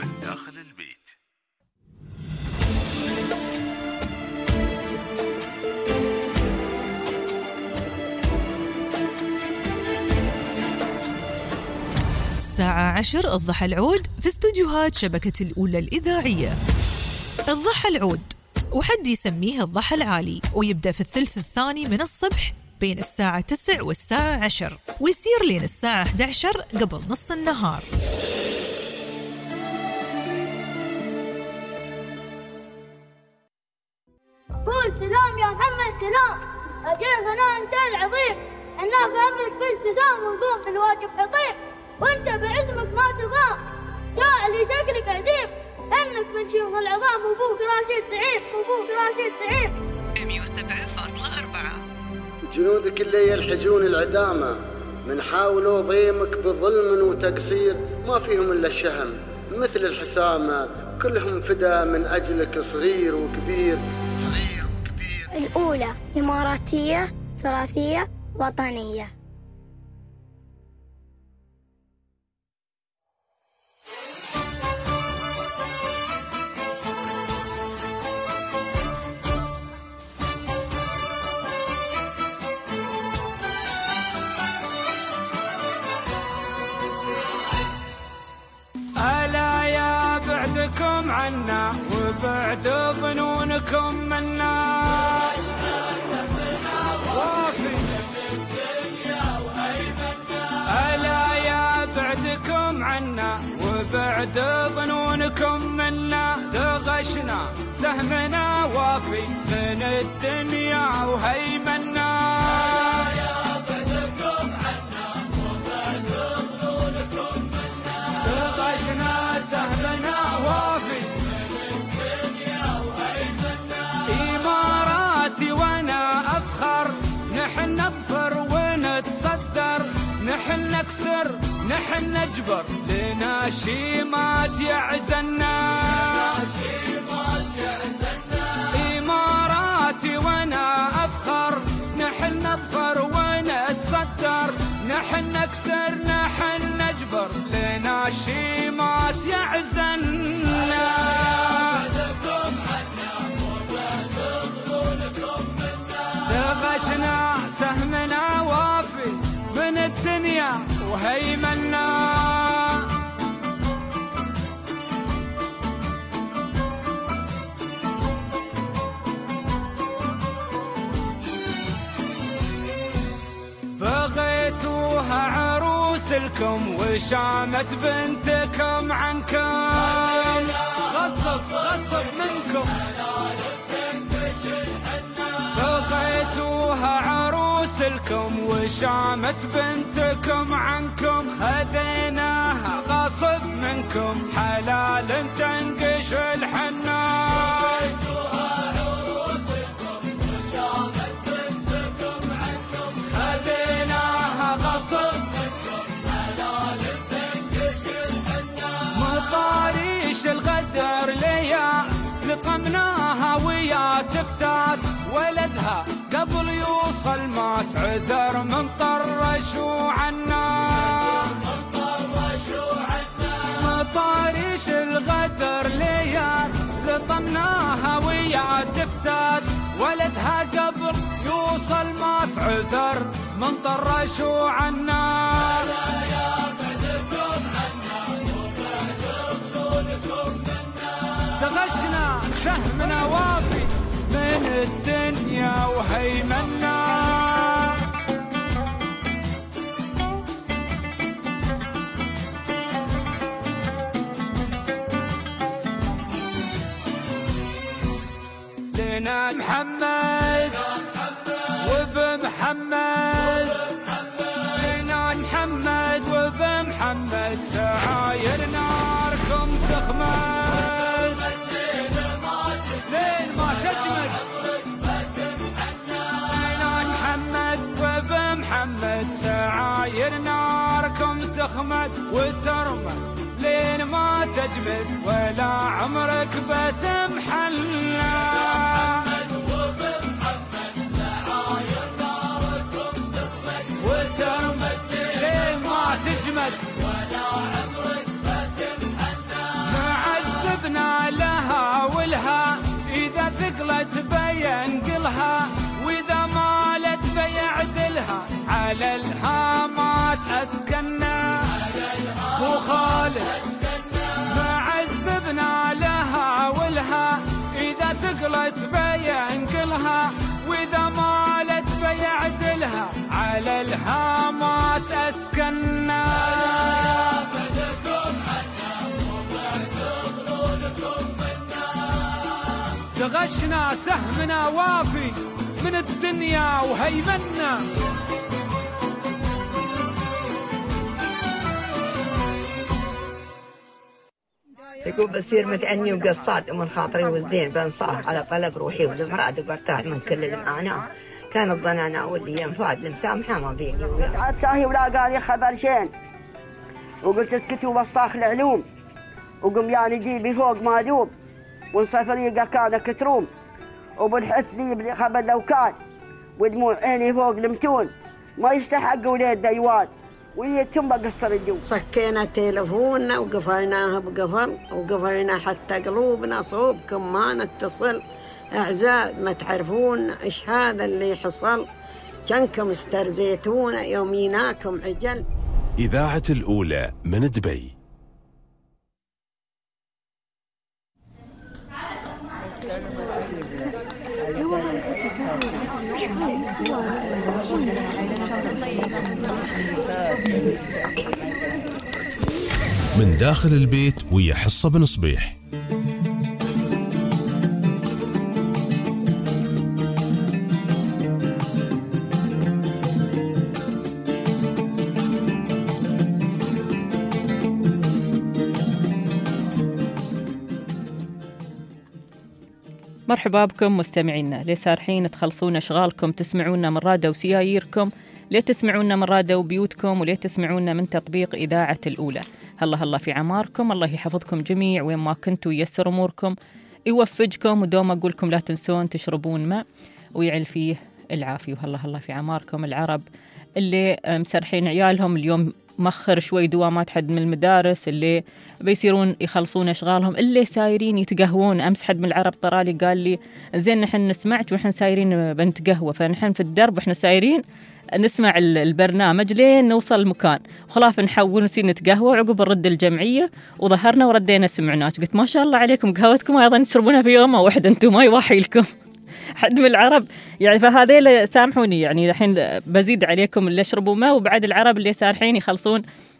الساعة 10 الضحى العود في استوديوهات شبكة الأولى الإذاعية. الضحى العود وحد يسميه الضحى العالي، ويبدأ في الثلث الثاني من الصبح بين الساعة 9 والساعة 10، ويصير لين الساعة 11 قبل نص النهار. قول سلام يا محمد سلام، أجيب أنا أنت العظيم، أنا بأمرك بالتزام ونقوم بالواجب حطيم، وأنت بعزمك ما تضام، جاء لي شكلك عديم، أنك من شيوخ العظام وأبوك راشد زعيم، وأبوك راشد زعيم. 107.4. جنودك اللي يلحجون العدامة من حاولوا ضيمك بظلم وتقصير، ما فيهم إلا الشهم مثل الحسامة، كلهم فدا من أجلك، صغير وكبير صغير وكبير. الأولى إماراتية تراثية وطنية. ألا يا بعدكم عنا وبعد ظنونكم منا، ألا يا بعدكم عنا وبعد ظنونكم منا، دغشنا سهمنا وافي من الدنيا وهيمنا. سهمنا وافي من الدنيا وهيمنا، إماراتي وأنا أفخر، نحن نظفر ونتصدر، نحن نكسر نحن نجبر، لنا شيمات يعزنا، إماراتي وأنا أفخر، نحن نظفر ونتصدر، نحن نكسر نحن نجبر، لنا شيمات يعزنا. دغشنا سهمنا وافي من الدنيا وهيمنا. لكم وشامت بنتكم عنكم غصب منكم بغيتوها عروس لكم وشامت بنتكم عنكم خذيناها غصب منكم حلال تنقش الحنا بغيتوها عروس لكم وشامت بنتكم عنكم خذيناها غصب منكم حلال تنقش الحنا مطاريش الغدر ليا لقمناها ويا تفتات ولدها قبل يوصل ما تعذر من طرشوا عنا مطاريش الغدر ليال لطمناها ويا تفتات ولدها قبل يوصل ما تعذر من طرشوا عنا دغشنا سهمنا وافي من الدنيا وهيمنا لنا محمد وبمحمد لنا محمد وبمحمد سعاير ناركم تخمد لين ما تجمد لنا محمد وبمحمد سعاير ناركم تخمد وترمى لين ما تجمد ولا عمرك بتمحلنا وبمحمد سعاير ناركم تخمد وترمد لين ما تجمد ولا عمرك بتمحلنا معذبنا لها ولها إذا ثقلت بينقلها وإذا مالت بيعدلها على الهامات أسكننا وخالد معذبنا لها ولها إذا ثقلت بينقلها وإذا مالت بيعدلها على الهامات أسكننا دغشنا سهمنا وافي من الدنيا وهيمنا يقول بصير متعني وقصات ومن خاطري والزين بنصاح على طلب روحي والمراد وبرتاح من كل المعاناة كانت ظنانا واللي ينفاد المسامحة ما بيني عاد ساهي ولا قال لي خبر شين وقلت اسكتوا بسطاخ العلوم وقم يعني جيبي فوق ما دوب والصفريقة كان كتروم وبالحث لي بالخبر لو كان ودموع عيني فوق المتون ما يستحقوا لي الديوان ويتم بقصر الجو صكينا تلفوننا وقفلناها بقفل وقفلنا حتى قلوبنا صوبكم ما نتصل اعزاز ما تعرفون ايش هذا اللي حصل كنكم استرزيتونا يوميناكم عجل. إذاعة الأولى من دبي. من داخل البيت ويا حصة بن صبيح. مرحبا بكم مستمعينا، ليه سارحين تخلصون أشغالكم تسمعونا من راديو وسياييركم، ليه تسمعونا من راديو بيوتكم، وليه تسمعونا من تطبيق إذاعة الأولى. هلا في عماركم، الله يحفظكم جميع وين ما كنتوا، ييسر أموركم، يوفجكم، ودوم أقولكم لا تنسون تشربون ماء ويعل فيه العافية. وهلا في عماركم العرب اللي مسرحين عيالهم اليوم مخر شوي دوامات حد من المدارس، اللي بيصيرون يخلصون أشغالهم، اللي سايرين يتقهوون. أمس حد من العرب طرالي قال لي زين نحن نسمعك ونحن سايرين بنتقهوى، فنحن في الدرب وإحنا سايرين نسمع البرنامج لين نوصل مكان وخلاف نحول نسير نتقهوى وعقب نرد الجمعية وظهرنا وردينا سمعناك. قلت ما شاء الله عليكم، قهوتكم أيضا تشربونها في يوم واحد أنتم، ما يوحي لكم حد من العرب يعني. فهذيل سامحوني يعني الحين بزيد عليكم اللي يشربوا ماء، وبعد العرب اللي سارحين يخلصون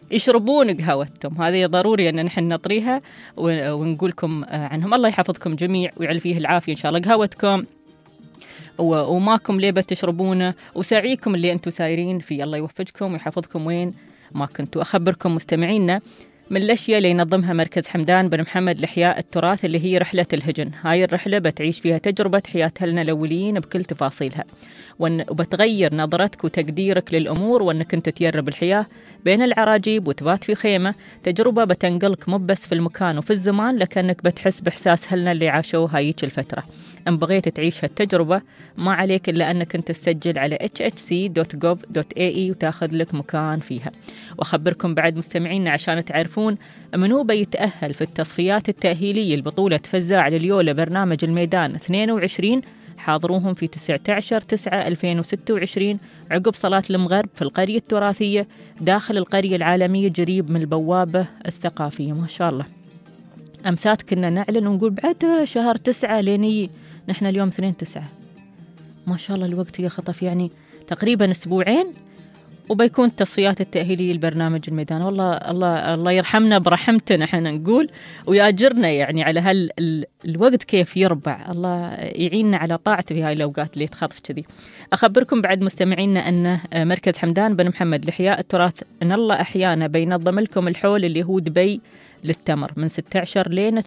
يشربون قهوتهم. هذه ضروري أن نحن نطريها ونقولكم عنهم. الله يحفظكم جميع ويعلي فيه العافية إن شاء الله. قهوتكم وماكم ليه بتشربونه، وسعيكم اللي أنتم سايرين فيه. الله يوفقكم ويحفظكم وين ما كنتوا. أخبركم مستمعينا من الأشياء اللي ينظمها مركز حمدان بن محمد لإحياء التراث اللي هي رحلة الهجن. هاي الرحلة بتعيش فيها تجربة حياة أهلنا الأوليين بكل تفاصيلها، وبتغير نظرتك وتقديرك للأمور، وأنك أنت تجرب الحياة بين العراجيب وتبات في خيمة. تجربة بتنقلك مو بس في المكان وفي الزمان، لكنك بتحس بإحساس أهلنا اللي عاشوا هايك الفترة. إن بغيت تعيش هالتجربة ما عليك إلا أنك أنت تسجل على hhc.gov.ae وتاخذ لك مكان فيها. وأخبركم بعد مستمعينا عشان تعرفون منو بيتأهل في التصفيات التأهيلية لبطولة فزاع لليولا برنامج الميدان 22. حاضروهم في 19/9/2026 عقب صلاة المغرب في القرية التراثية داخل القرية العالمية جريب من البوابة الثقافية. ما شاء الله. أمسات كنا نعلن ونقول بعد شهر 9 ليني، نحن اليوم 2/9. ما شاء الله الوقت يخطف، يعني تقريبا أسبوعين وبيكون التصفيات التأهيلية لبرنامج الميدان. والله الله يرحمنا برحمته نحن نقول، ويأجرنا يعني على الوقت كيف يربع. الله يعيننا على طاعته في هاي الأوقات اللي تخطف كذي. أخبركم بعد مستمعينا أن مركز حمدان بن محمد لإحياء التراث إن الله أحيانا بينظم لكم الحول اللي هو دبي للتمر من 16 لين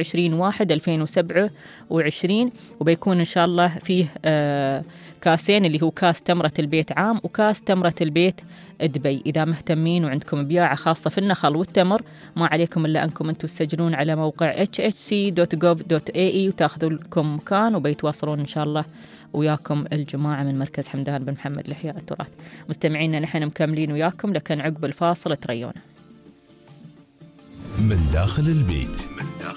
22/1/2027، وبيكون إن شاء الله فيه كاسين اللي هو كاس تمرة البيت عام وكاس تمرة البيت دبي. إذا مهتمين وعندكم بياعة خاصة في النخل والتمر ما عليكم إلا أنكم أنتم تسجلون على موقع hhc.gov.ae وتاخذوا لكم مكان، وبيتواصلون إن شاء الله وياكم الجماعة من مركز حمدان بن محمد لإحياء التراث. مستمعينا نحن مكملين وياكم، لكن عقب الفاصل تريونا من داخل البيت.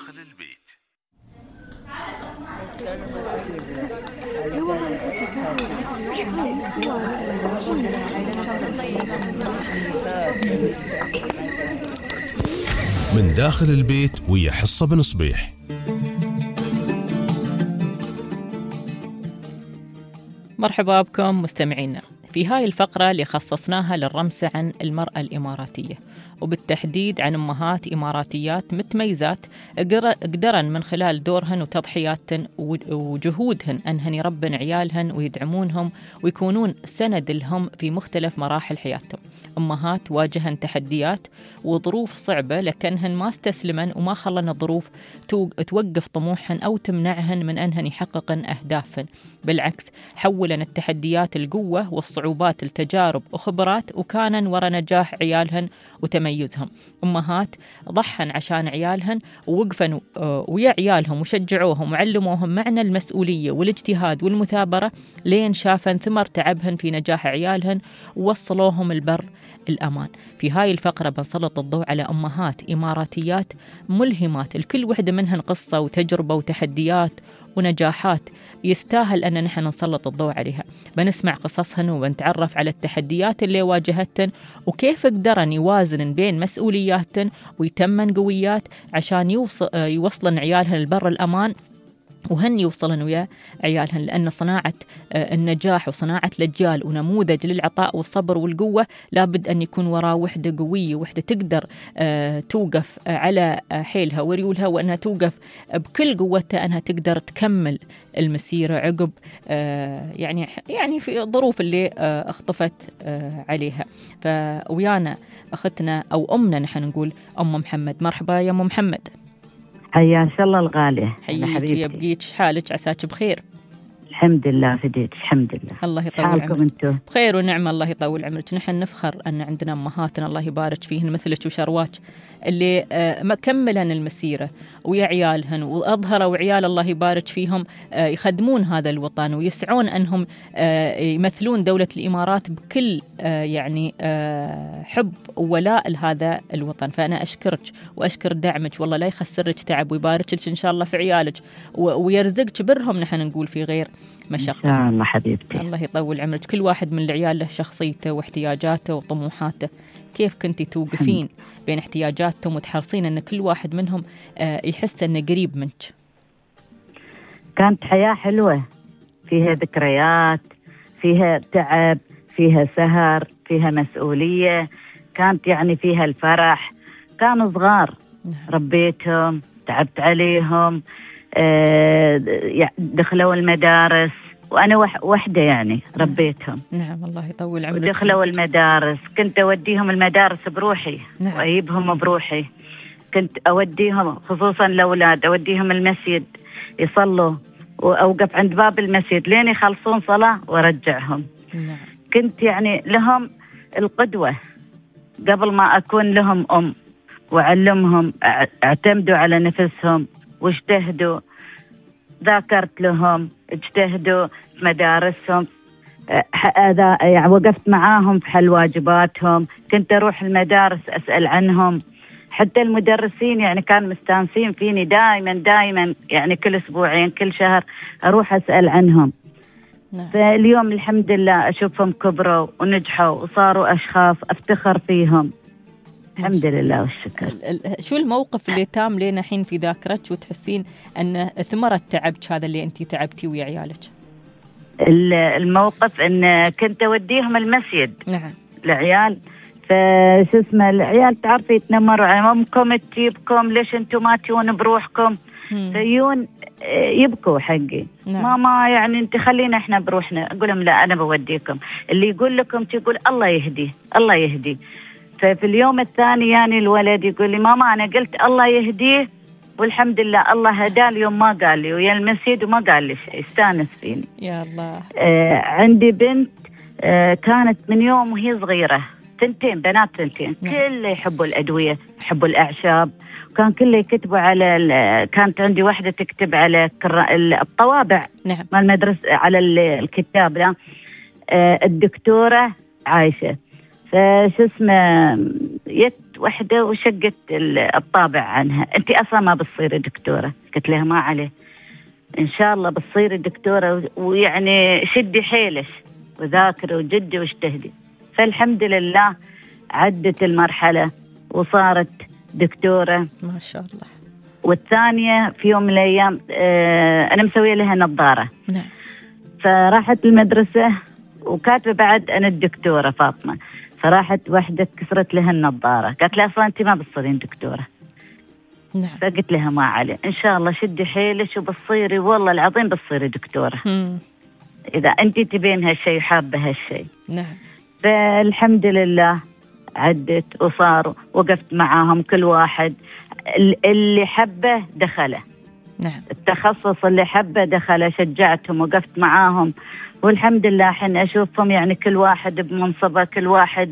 من داخل البيت ويا حصة بن صبيح. مرحبا بكم مستمعينا في هاي الفقرة اللي خصصناها للرمسة عن المرأة الإماراتية، وبالتحديد عن أمهات إماراتيات متميزات قدرن من خلال دورهن وتضحياتهن وجهودهن أنهن يربن عيالهن ويدعمونهم ويكونون سند لهم في مختلف مراحل حياتهم. أمهات واجهن تحديات وظروف صعبة، لكنهن ما استسلمن وما خلن الظروف توقف طموحهن أو تمنعهن من أنهن يحققن أهدافهن. بالعكس حولن التحديات القوة والصعوبات التجارب وخبرات، وكانن ورا نجاح عيالهن وتميزهم. أمهات ضحن عشان عيالهن ووقفن ويا عيالهم وشجعوهم وعلموهم معنى المسؤولية والاجتهاد والمثابرة، لين شافن ثمر تعبهن في نجاح عيالهن ووصلوهم البر الأمان. في هاي الفقرة بنسلط الضوء على أمهات إماراتيات ملهمات، الكل وحدة منهن قصة وتجربة وتحديات ونجاحات يستاهل أن نحن نسلط الضوء عليها. بنسمع قصصهن وبنتعرف على التحديات اللي واجهتن وكيف قدرن يوازن بين مسؤولياتن ويتمن قويات عشان يوصلن عيالهن البر الأمان، وهن يوصلن ويا عيالهن. لأن صناعة النجاح وصناعة الأجيال ونموذج للعطاء والصبر والقوة لابد أن يكون وراء وحدة قوية، وحدة تقدر توقف على حيلها وريولها، وأنها توقف بكل قوتها أنها تقدر تكمل المسيرة عقب يعني في الظروف اللي اختفت عليها. فويانا أختنا أو أمنا نحن نقول أم محمد. مرحبا يا أم محمد. حياك الله الغالية. حياك يا بقيت، شحالك؟ عساك بخير؟ الحمد لله فديت، الحمد لله. الله يطول عمرك. انتو بخير ونعمة، الله يطول عمرك. نحن نفخر أن عندنا أمهاتنا الله يبارك فيهن مثلك وشرواك اللي مكملن المسيرة ويا عيالهن، وأظهروا عيال الله يبارك فيهم يخدمون هذا الوطن ويسعون أنهم يمثلون دولة الإمارات بكل يعني حب وولاء لهذا الوطن. فأنا أشكرك وأشكر دعمك، والله لا يخسرك تعب ويبارك لك إن شاء الله في عيالك ويرزقك برهم نحن نقول في غير مشقة. إن شاء الله حبيبتي. الله يطول عمرك. كل واحد من العيال له شخصيته واحتياجاته وطموحاته. كيف كنتي توقفين بين احتياجاتهم وتحرصين أن كل واحد منهم يحس أنه قريب منك؟ كانت حياة حلوة فيها ذكريات، فيها تعب، فيها سهر، فيها مسؤولية. كانت يعني فيها الفرح. كانوا صغار ربيتهم، تعبت عليهم، دخلوا المدارس، وأنا وحدة يعني ربيتهم. نعم الله يطول عمرك. ودخلوا المدارس، كنت أوديهم المدارس بروحي. نعم. وأجيبهم بروحي، كنت أوديهم خصوصا الأولاد، أوديهم المسجد يصلوا، وأوقف عند باب المسجد لين يخلصون صلاة وأرجعهم. نعم. كنت يعني لهم القدوة قبل ما أكون لهم أم، وعلمهم اعتمدوا على نفسهم واجتهدوا. ذاكرت لهم، اجتهدوا في مدارسهم، هذا يعني وقفت معاهم في حل واجباتهم. كنت أروح المدارس أسأل عنهم، حتى المدرسين يعني كانوا مستانسين فيني دائما يعني كل أسبوعين كل شهر أروح أسأل عنهم. نعم. فاليوم الحمد لله أشوفهم كبروا ونجحوا وصاروا أشخاص أفتخر فيهم. الحمد لله والشكر. شو الموقف اللي تام لين الحين في ذاكرتك وتحسين أن ثمرة تعبك هذا اللي أنتي تعبتي ويا عيالك؟ الموقف أن كنت أوديهم المسجد. نعم. العيال فشو اسمه العيال تعرفي يتنمروا على أمكم تجيبكم، ليش أنتم ما تيون بروحكم؟ فيون يبكوا حقي. نعم. ماما يعني أنت خلينا إحنا بروحنا. أقول لهم لا أنا بوديكم، اللي يقول لكم تقول الله يهدي الله يهدي. ففي اليوم الثاني يعني الولد يقول لي ماما أنا قلت الله يهديه والحمد لله الله هداه اليوم ما قال لي ويا المسجد وما قال لي شيء، استانس فيني. يا الله. عندي بنت كانت من يوم وهي صغيرة، ثنتين بنات ثنتين. كله يحبوا الأدوية، يحبوا الأعشاب، وكان كله يكتبوا على كانت عندي واحدة تكتب على الطوابع. نعم. مال المدرسة على الكتاب. لا الدكتورة عايشة، فشو اسمه جت وحدة وشقت الطابع عنها، أنت أصلا ما بتصيري دكتورة. قلت لها ما عليه، إن شاء الله بتصيري دكتورة، ويعني شدي حيلش وذاكري وجدي واجتهدي. فالحمد لله عدت المرحلة وصارت دكتورة ما شاء الله. والثانية في يوم من الأيام أنا مسوية لها نظارة. نعم. فراحت المدرسة وكاتبة بعد أنا الدكتورة فاطمة، فراحت واحدة كسرت لها النظارة، قالت لها أصلا أنت ما بتصيرين دكتورة. نعم. فقلت لها ما عليه، إن شاء الله شدي حيلش وبتصيري، والله العظيم بتصيري دكتورة. إذا أنت تبين هالشيء وحابة هالشيء. نعم. فالحمد لله عدت وصاروا، وقفت معاهم كل واحد اللي حبه دخله. نعم. التخصص اللي حبه دخله، شجعتهم وقفت معاهم، والحمد لله حين أشوفهم يعني كل واحد بمنصبه، كل واحد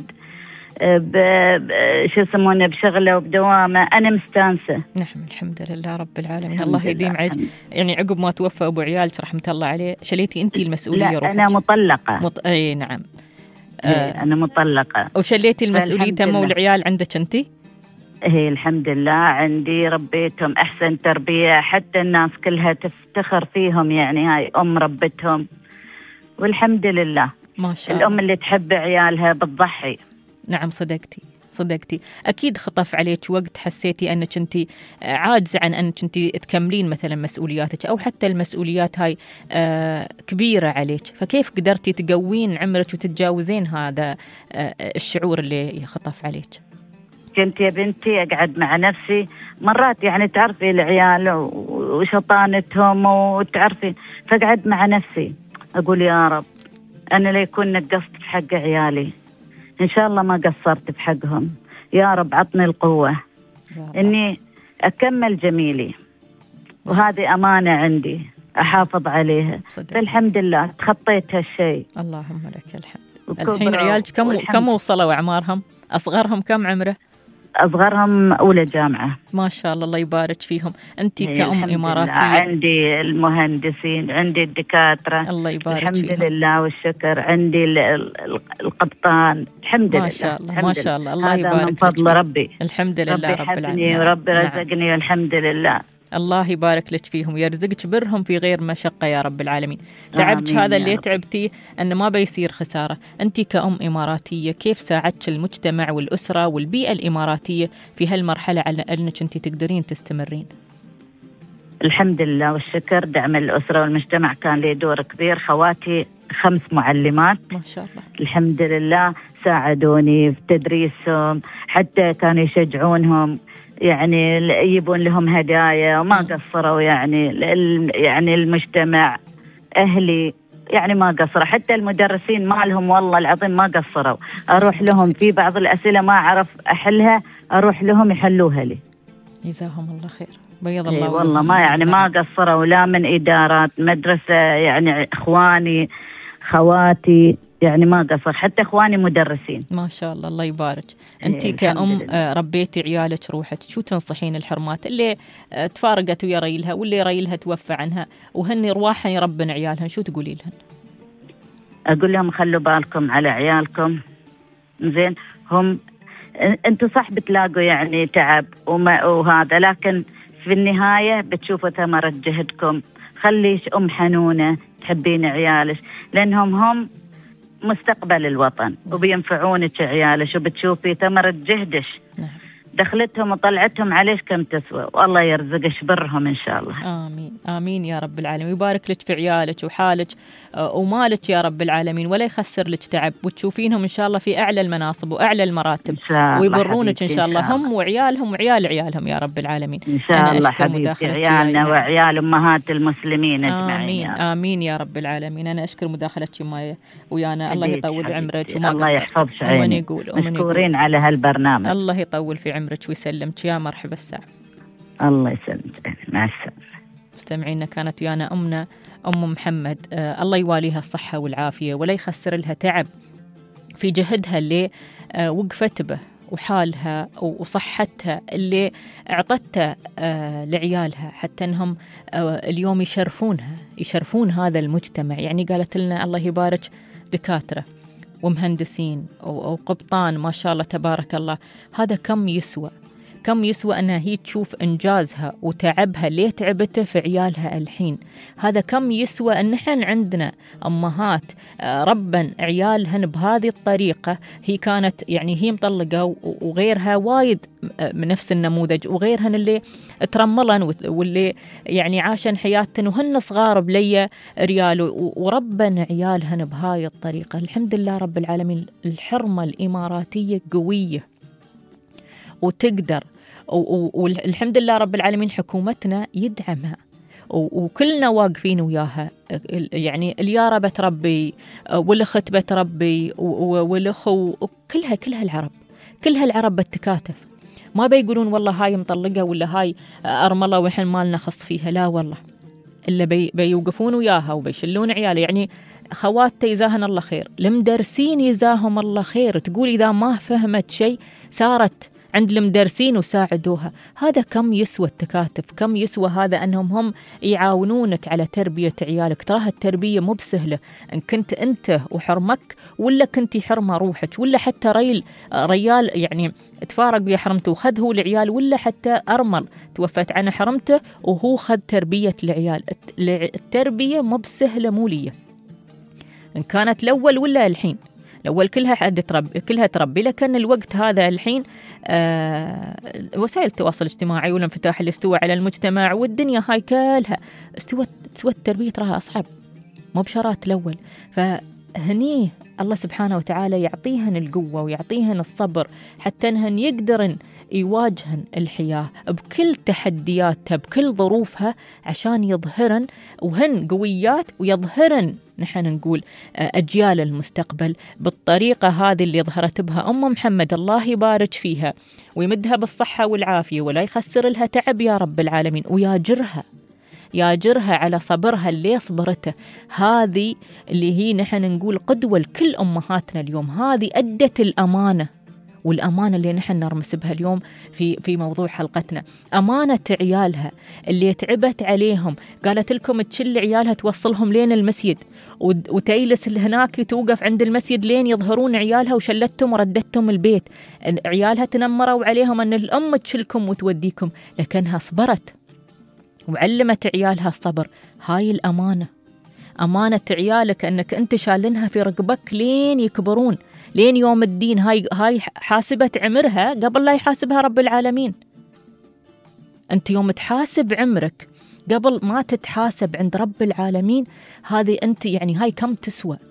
شو يسمونه بشغله وبدوامه، أنا مستانسة. نعم الحمد لله رب العالمين. الله يديم عليك. يعني عقب ما توفى أبو عيالك رحمة الله عليه شليتي أنتي المسؤولية؟ لا أنا مطلقة. أي نعم. أنا مطلقة. وشليتي المسؤولية تم والعيال عندك أنتي؟ هي الحمد لله عندي، ربيتهم أحسن تربية، حتى الناس كلها تفتخر فيهم، يعني هاي أم ربتهم والحمد لله. ما شاء الله. الأم اللي تحب عيالها بتضحي. نعم صدقتي. أكيد خطف عليك وقت حسيتي أنك أنت عاجزة عن أنك أنت تكملين مثلا مسؤولياتك، أو حتى المسؤوليات هاي كبيرة عليك، فكيف قدرتي تقوين عمرك وتتجاوزين هذا الشعور اللي يخطف عليك؟ كنت يا بنتي أقعد مع نفسي مرات، يعني تعرفي العيال وشطانتهم وتعرفي، فقعد مع نفسي أقول يا رب أنا ليكون نقصت في حق عيالي، إن شاء الله ما قصرت في حقهم، يا رب عطني القوة إني أكمل جميلي، وهذه أمانة عندي أحافظ عليها. فالحمد لله تخطيت هالشيء. اللهم لك الحمد. الحين عيالك كم وصلوا أعمارهم؟ أصغرهم كم عمره؟ أصغرهم أولى جامعة. ما شاء الله الله يبارك فيهم. أنت كأم إماراتية. عندي المهندسين، عندي الدكاترة، الله يبارك الحمد فيهم. لله والشكر، عندي القبطان، الحمد لله ما شاء الله ما شاء الله. الله يبارك هذا من فضل ربي. الحمد لله رب العالمين. وربي رزقني والحمد لله. الله يبارك لك فيهم ويرزقك برهم في غير مشقة يا رب العالمين. تعبت هذا اللي تعبتي أن ما بيصير خسارة. أنت كأم إماراتية كيف ساعدت المجتمع والأسرة والبيئة الإماراتية في هالمرحلة على أنك أنت تقدرين تستمرين؟ الحمد لله والشكر، دعم الأسرة والمجتمع كان له دور كبير. خواتي 5 معلمات ما شاء الله، الحمد لله ساعدوني في تدريسهم، حتى كانوا يشجعونهم يعني يجيبون لهم هدايا وما قصروا. يعني المجتمع أهلي يعني ما قصروا، حتى المدرسين مالهم والله العظيم ما قصروا. أروح لهم في بعض الأسئلة ما أعرف أحلها، أروح لهم يحلوها لي. جزاهم الله خير، بيض الله والله ما قصروا، لا من إدارات مدرسة يعني إخواني خواتي يعني ما قصر، حتى إخواني مدرسين. ما شاء الله، الله يبارك. أنتي كأم ربيتي عيالك روحك، شو تنصحين الحرمات اللي تفارقت ويا ريلها واللي ريلها توفى عنها وهن رواحا يربن عيالها، شو تقولي لهن؟ أقول لهم خلوا بالكم على عيالكم، زين هم أنتوا صح بتلاقوا يعني تعب وهذا، لكن في النهاية بتشوفوا ثمرة جهدكم. خليش أم حنونة تحبين عيالك، لأنهم هم مستقبل الوطن وبينفعونك عيالك، وبتشوفي ثمرة جهدك. دخلتهم وطلعتهم عليش كم تسوى، والله يرزقش برهم إن شاء الله. آمين آمين يا رب العالمين، ويبارك لك في عيالك وحالك ومالك يا رب العالمين، ولا يخسر لك تعب، وتشوفينهم إن شاء الله في أعلى المناصب وأعلى المراتب، ويبرونك إن شاء الله هم وعيالهم وعيال عيالهم يا رب العالمين. إن شاء الله حبيبتي، عيالنا وعيال أمهات المسلمين أجمعين. آمين آمين يا رب العالمين. أنا أشكر مداخلتك معي ويانا، الله يطول عمرك وما الله يحفظك عينك، مشكورين على هالبرنامج. الله يطول في عمرك ويسلمك، يا مرحبا الساعة. الله يسلمك، مع السلامة. مستمعينا، كانت ويانا أمنا أم محمد، الله يواليها الصحة والعافية ولا يخسر لها تعب في جهدها اللي وقفت به وحالها وصحتها اللي أعطتها لعيالها، حتى أنهم اليوم يشرفون هذا المجتمع. يعني قالت لنا الله يبارك دكاترة ومهندسين وقبطان ما شاء الله تبارك الله، هذا كم يسوى أنها هي تشوف إنجازها وتعبها ليه تعبته في عيالها الحين. هذا كم يسوى أن نحن عندنا أمهات ربا عيالهن بهذه الطريقة. هي كانت يعني هي مطلقة وغيرها وايد من نفس النموذج، وغيرهن اللي ترملن واللي يعني عاشن حياتهن وهن صغار بلي ريال وربا عيالهن بهاي الطريقة. الحمد لله رب العالمين، الحرمة الإماراتية قوية وتقدر، والحمد لله رب العالمين حكومتنا يدعمها وكلنا واقفين وياها. يعني اليارة بتربي والأخت بتربي والأخو، كلها العرب بتكاتف، ما بيقولون والله هاي مطلقة ولا هاي أرملة وإحنا مالنا خص فيها، لا والله، إلا بيوقفون وياها وبيشلون عياله. يعني خواتي يزاهن الله خير، المدرسين يزاهم الله خير، تقول إذا ما فهمت شيء سارت عند المدرسين وساعدوها. هذا كم يسوى التكاتف، كم يسوى هذا أنهم هم يعاونونك على تربية عيالك. تراها التربية مو بسهلة، إن كنت أنت وحرمك ولا كنتي حرمة روحك، ولا حتى ريال يعني تفارق بيه حرمته وخذ هو العيال، ولا حتى أرمل توفت عنه حرمته وهو خذ تربية العيال. التربية مو بسهلة مولية، إن كانت الأول ولا الحين. الأول كلها تربي، لكن الوقت هذا الحين وسائل التواصل الاجتماعي والانفتاح اللي استوى على المجتمع والدنيا هاي كلها استوى التربية تراها أصعب، مو بشرات الأول. فهني الله سبحانه وتعالى يعطيهن القوة ويعطيهن الصبر حتى أنهن يقدرن يواجهن الحياة بكل تحدياتها بكل ظروفها، عشان يظهرن وهن قويات ويظهرن نحن نقول أجيال المستقبل بالطريقة هذه اللي ظهرت بها أم محمد. الله يبارك فيها ويمدها بالصحة والعافية ولا يخسر لها تعب يا رب العالمين، وياجرها على صبرها اللي صبرته. هذه اللي هي نحن نقول قدوة لكل أمهاتنا اليوم. هذه أدت الأمانة، والأمانة اللي نحن نرمس بها اليوم في موضوع حلقتنا، أمانة عيالها اللي تعبت عليهم. قالت لكم تشل عيالها توصلهم لين المسجد وتيلس هناك توقف عند المسجد لين يظهرون عيالها، وشلتهم وردتهم البيت. عيالها تنمروا عليهم أن الأم تشلكم وتوديكم، لكنها صبرت وعلمت عيالها الصبر. هاي الأمانة، أمانة عيالك أنك أنت شالنها في رقبك لين يكبرون لين يوم الدين. هاي حاسبت عمرها قبل لا يحاسبها رب العالمين. أنت يوم تحاسب عمرك قبل ما تتحاسب عند رب العالمين، هذه أنت يعني هاي كم تسوى.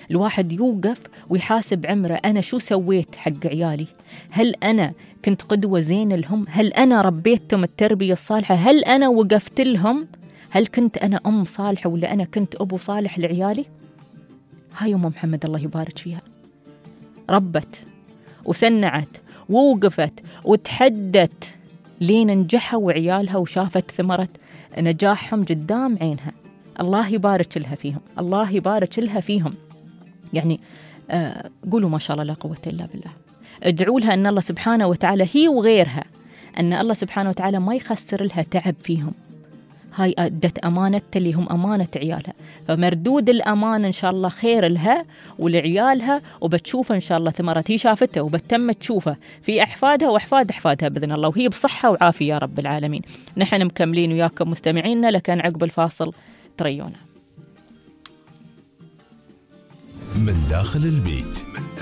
الواحد يوقف ويحاسب عمره، أنا شو سويت حق عيالي؟ هل أنا كنت قدوة زين لهم؟ هل أنا ربيتهم التربية الصالحة؟ هل أنا وقفت لهم؟ هل كنت أنا أم صالحة ولا أنا كنت أبو صالح لعيالي؟ هاي أم محمد الله يبارك فيها، ربت وسنعت ووقفت وتحدت لين نجحوا عيالها وشافت ثمرة نجاحهم قدام عينها. الله يبارك لها فيهم، الله يبارك لها فيهم. يعني قولوا ما شاء الله لا قوة إلا بالله. ادعوا لها أن الله سبحانه وتعالى هي وغيرها أن الله سبحانه وتعالى ما يخسر لها تعب فيهم. هاي أدت أمانة اللي هم أمانة عيالها، فمردود الأمانة إن شاء الله خير لها ولعيالها، وبتشوف إن شاء الله ثمرة هي شافته وبتم تشوفه في أحفادها وأحفاد أحفادها بإذن الله، وهي بصحة وعافية يا رب العالمين. نحن مكملين وياكم مستمعينا، لكن عقب الفاصل تريونا. من داخل البيت.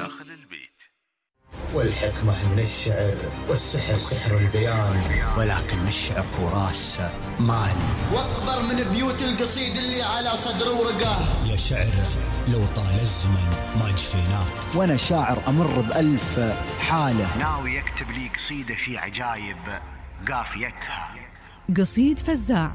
والحكمة من الشعر والسحر سحر البيان، ولكن الشعر هو راس مالي واكبر من بيوت القصيد اللي على صدر ورقاه. يا شعر لو طال الزمن ما جفيناك، وانا شاعر امر بألف حالة. ناوي يكتب لي قصيدة في عجايب قافيتها. قصيد فزاع.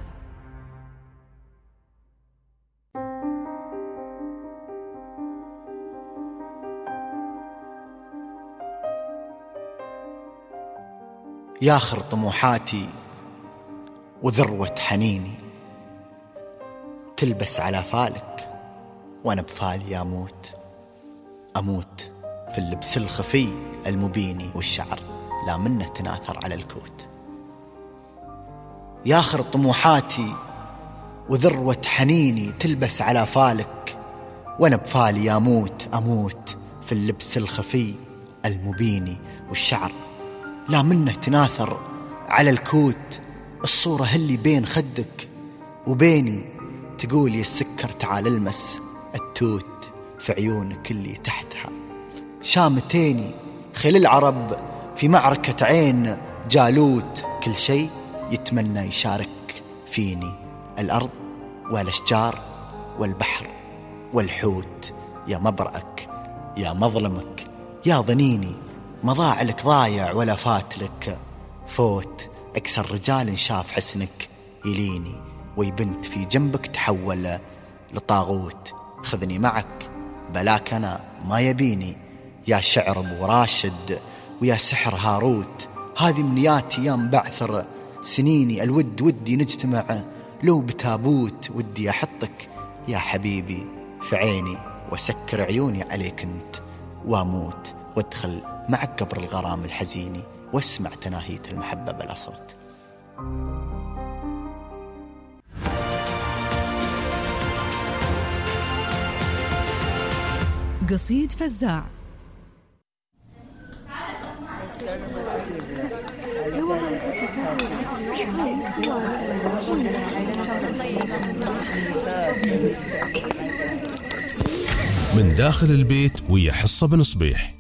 ياخر طموحاتي وذروة حنيني، تلبس على فالك وانا بفالي اموت. اموت في اللبس الخفي المبيني، والشعر لا منه تناثر على الكوت. ياخر طموحاتي وذروة حنيني، تلبس على فالك وانا بفالي اموت. اموت في اللبس الخفي المبيني، والشعر لا منه تناثر على الكوت. الصورة اللي بين خدك وبيني، تقول يا السكر تعال المس التوت في عيونك اللي تحتها. شامتيني خل العرب في معركة عين جالوت، كل شيء يتمنى يشارك فيني، الأرض والأشجار والبحر والحوت. يا مبرأك يا مظلمك يا ظنيني، ما ضاع لك ضايع ولا فات لك فوت. أكثر رجال شاف حسنك يليني، ويبنت في جنبك تحول لطاغوت. خذني معك بلاك أنا ما يبيني، يا شعر أبو راشد ويا سحر هاروت. هذه منياتي يام بعثر سنيني، الود ودي نجتمع لو بتابوت. ودي أحطك يا حبيبي في عيني، وسكر عيوني عليك انت واموت. وادخل معك قبر الغرام الحزيني، واسمع تناهية المحبة بلا صوت. قصيد فزاع. من داخل البيت ويا حصة بن صبيح.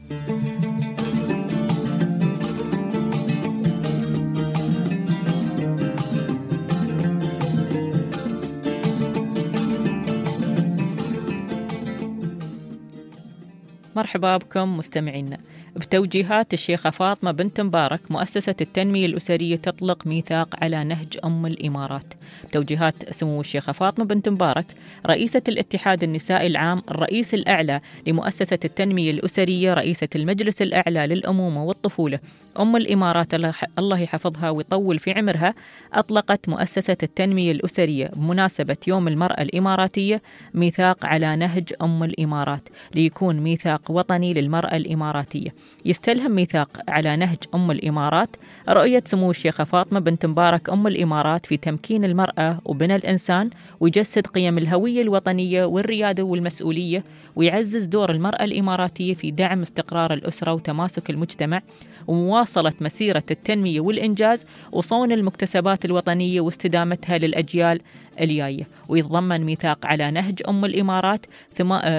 مرحبا بكم مستمعينا. بتوجيهات الشيخة فاطمة بنت مبارك، مؤسسة التنمية الأسرية تطلق ميثاق على نهج أم الإمارات. بتوجيهات سمو الشيخة فاطمة بنت مبارك رئيسة الاتحاد النسائي العام، الرئيس الأعلى لمؤسسة التنمية الأسرية، رئيسة المجلس الأعلى للأمومة والطفولة، أم الإمارات الله يحفظها ويطول في عمرها، أطلقت مؤسسة التنمية الأسرية بمناسبة يوم المرأة الإماراتية ميثاق على نهج أم الإمارات، ليكون ميثاق وطني للمرأة الإماراتية. يستلهم ميثاق على نهج أم الإمارات رؤية سمو الشيخة فاطمة بنت مبارك أم الإمارات في تمكين المرأة وبناء الإنسان، ويجسد قيم الهوية الوطنية والريادة والمسؤولية، ويعزز دور المرأة الإماراتية في دعم استقرار الأسرة وتماسك المجتمع، ومواصلة مسيرة التنمية والإنجاز وصون المكتسبات الوطنية واستدامتها للأجيال الجاية. ويتضمن ميثاق على نهج أم الإمارات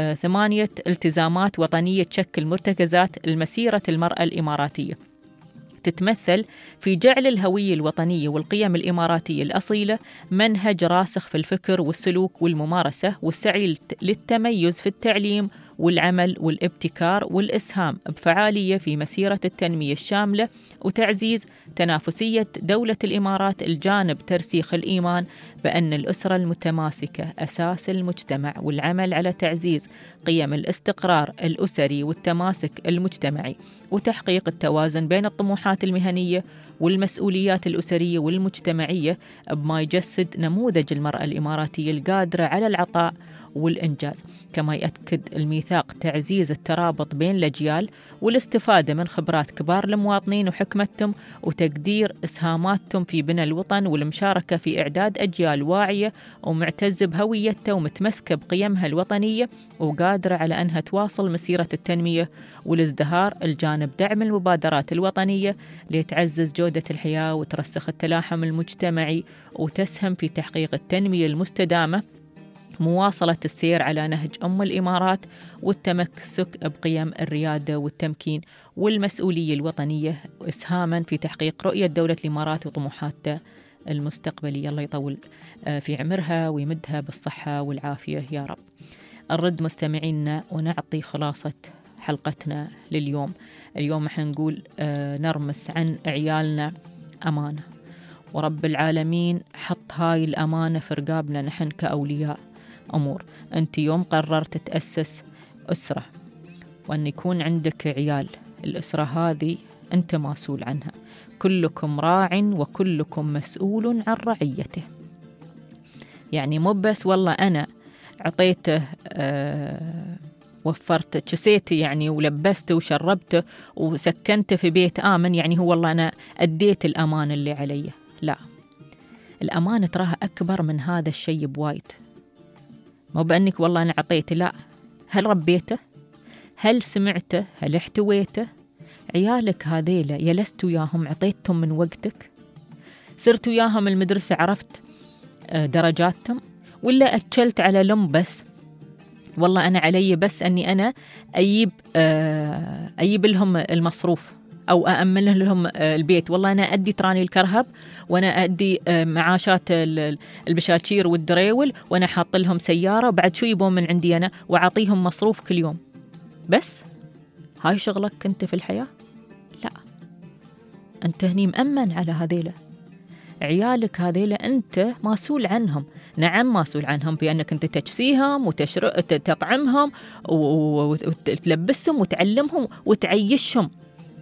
8 التزامات وطنية تشكل مرتكزات المسيرة المرأة الإماراتية. تتمثل في جعل الهوية الوطنية والقيم الإماراتية الأصيلة منهج راسخ في الفكر والسلوك والممارسة، والسعي للتميز في التعليم والعمل والابتكار والإسهام بفعالية في مسيرة التنمية الشاملة وتعزيز تنافسية دولة الإمارات، الجانب ترسيخ الإيمان بأن الأسرة المتماسكة أساس المجتمع، والعمل على تعزيز قيم الاستقرار الأسري والتماسك المجتمعي، وتحقيق التوازن بين الطموحات المهنية والمسؤوليات الأسرية والمجتمعية بما يجسد نموذج المرأة الإماراتية القادرة على العطاء والإنجاز. كما يأكد الميثاق تعزيز الترابط بين الأجيال والاستفادة من خبرات كبار المواطنين وحكمتهم وتقدير إسهاماتهم في بناء الوطن، والمشاركة في إعداد أجيال واعية ومعتزة بهويتها ومتمسكة بقيمها الوطنية وقادرة على أنها تواصل مسيرة التنمية والازدهار، الجانب دعم المبادرات الوطنية لتعزز جودة الحياة وترسخ التلاحم المجتمعي وتسهم في تحقيق التنمية المستدامة، مواصلة السير على نهج أم الإمارات والتمسك بقيم الريادة والتمكين والمسؤولية الوطنية، وإسهاما في تحقيق رؤية دولة الإمارات وطموحاتها المستقبلية. الله يطول في عمرها ويمدها بالصحة والعافية يا رب. الرد مستمعينا ونعطي خلاصة حلقتنا لليوم. اليوم حنقول نرمس عن عيالنا أمانة، ورب العالمين حط هاي الأمانة في رقابنا نحن كأولياء أمور. أنت يوم قررت تأسس أسرة وأن يكون عندك عيال، الأسرة هذه أنت مسؤول عنها، كلكم راع وكلكم مسؤول عن رعيته. يعني مو بس والله أنا عطيته وفرت كسيته يعني ولبسته وشربته وسكنته في بيت آمن، يعني هو والله أنا أديت الأمان اللي علي. لا، الأمانة تراها أكبر من هذا الشيء بوايد. مو بأنك والله أنا عطيته، لا، هل ربيته؟ هل سمعته؟ هل احتويته؟ عيالك هذيلا يلست وياهم عطيتهم من وقتك؟ صرت وياهم المدرسة عرفت درجاتهم؟ ولا أتشلت على لم بس والله أنا علي بس أني أنا أجيب لهم المصروف أو أأمن لهم البيت، والله أنا أدي تراني الكرهب وأنا أدي معاشات البشاشير والدريول وأنا حاط لهم سيارة وبعد شو يبون من عندي أنا وعطيهم مصروف كل يوم بس. هاي شغلك أنت في الحياة؟ لا، أنت هني مأمن على هذيلا عيالك، هذيلا أنت مسؤول عنهم. نعم مسؤول عنهم بأنك أنت تكسيهم وتطعمهم وتلبسهم وتعلمهم وتعيشهم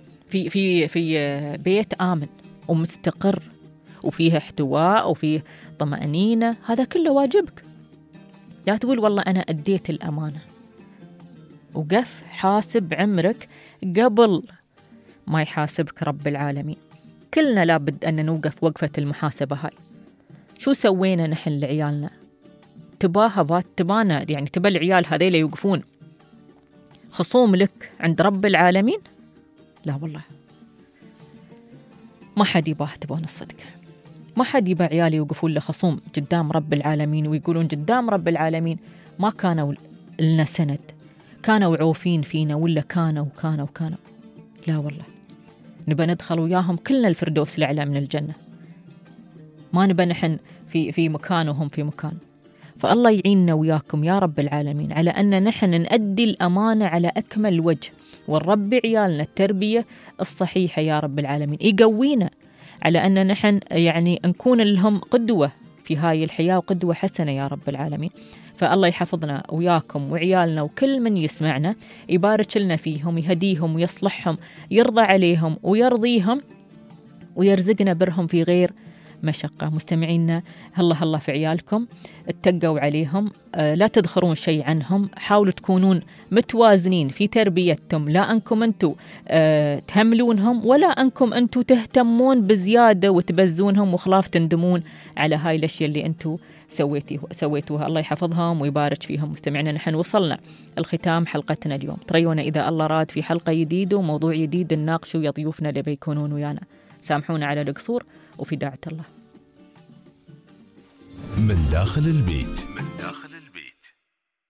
في بيت آمن ومستقر وفيه احتواء وفيه طمأنينة، هذا كله واجبك. لا تقول والله أنا أديت الأمانة. وقف حاسب عمرك قبل ما يحاسبك رب العالمين. كلنا لابد أن نوقف وقفة المحاسبة هاي. شو سوينا نحن لعيالنا؟ تبانا يعني تبى العيال هذيل يوقفون خصوم لك عند رب العالمين؟ لا والله، ما حد يباه تبون الصدق. ما حد يبى عيالي يوقفون له خصوم قدام رب العالمين ويقولون قدام رب العالمين ما كانوا لنا سند، كانوا عوفين فينا ولا كانوا. لا والله، نبى ندخل وياهم كلنا الفردوس الأعلى من الجنة، ما نبى نحن في مكان وهم في مكان. فالله يعيننا وياكم يا رب العالمين على أن نحن نأدي الأمانة على أكمل وجه، ونربي عيالنا التربية الصحيحة يا رب العالمين، يقوينا على أن نحن يعني نكون لهم قدوة في هاي الحياة وقدوة حسنة يا رب العالمين. فالله يحفظنا وياكم وعيالنا وكل من يسمعنا، يبارك لنا فيهم، يهديهم ويصلحهم، يرضى عليهم ويرضيهم ويرزقنا برهم في غير مشقة. مستمعينا، هلا في عيالكم، اتقوا عليهم، لا تدخرون شيء عنهم، حاولوا تكونون متوازنين في تربيتهم، لا أنكم أنتوا تهملونهم ولا أنكم أنتوا تهتمون بزيادة وتبزونهم وخلاف تندمون على هاي الأشياء اللي أنتوا سويتوها. الله يحفظهم ويبارك فيهم. مستمعينا، نحن وصلنا الختام حلقتنا اليوم. تريونا إذا الله راد في حلقة جديدة وموضوع جديد نناقشه ويا ضيوفنا اللي بيكونون ويانا. سامحونا على القصور وفي داعة الله. من داخل البيت.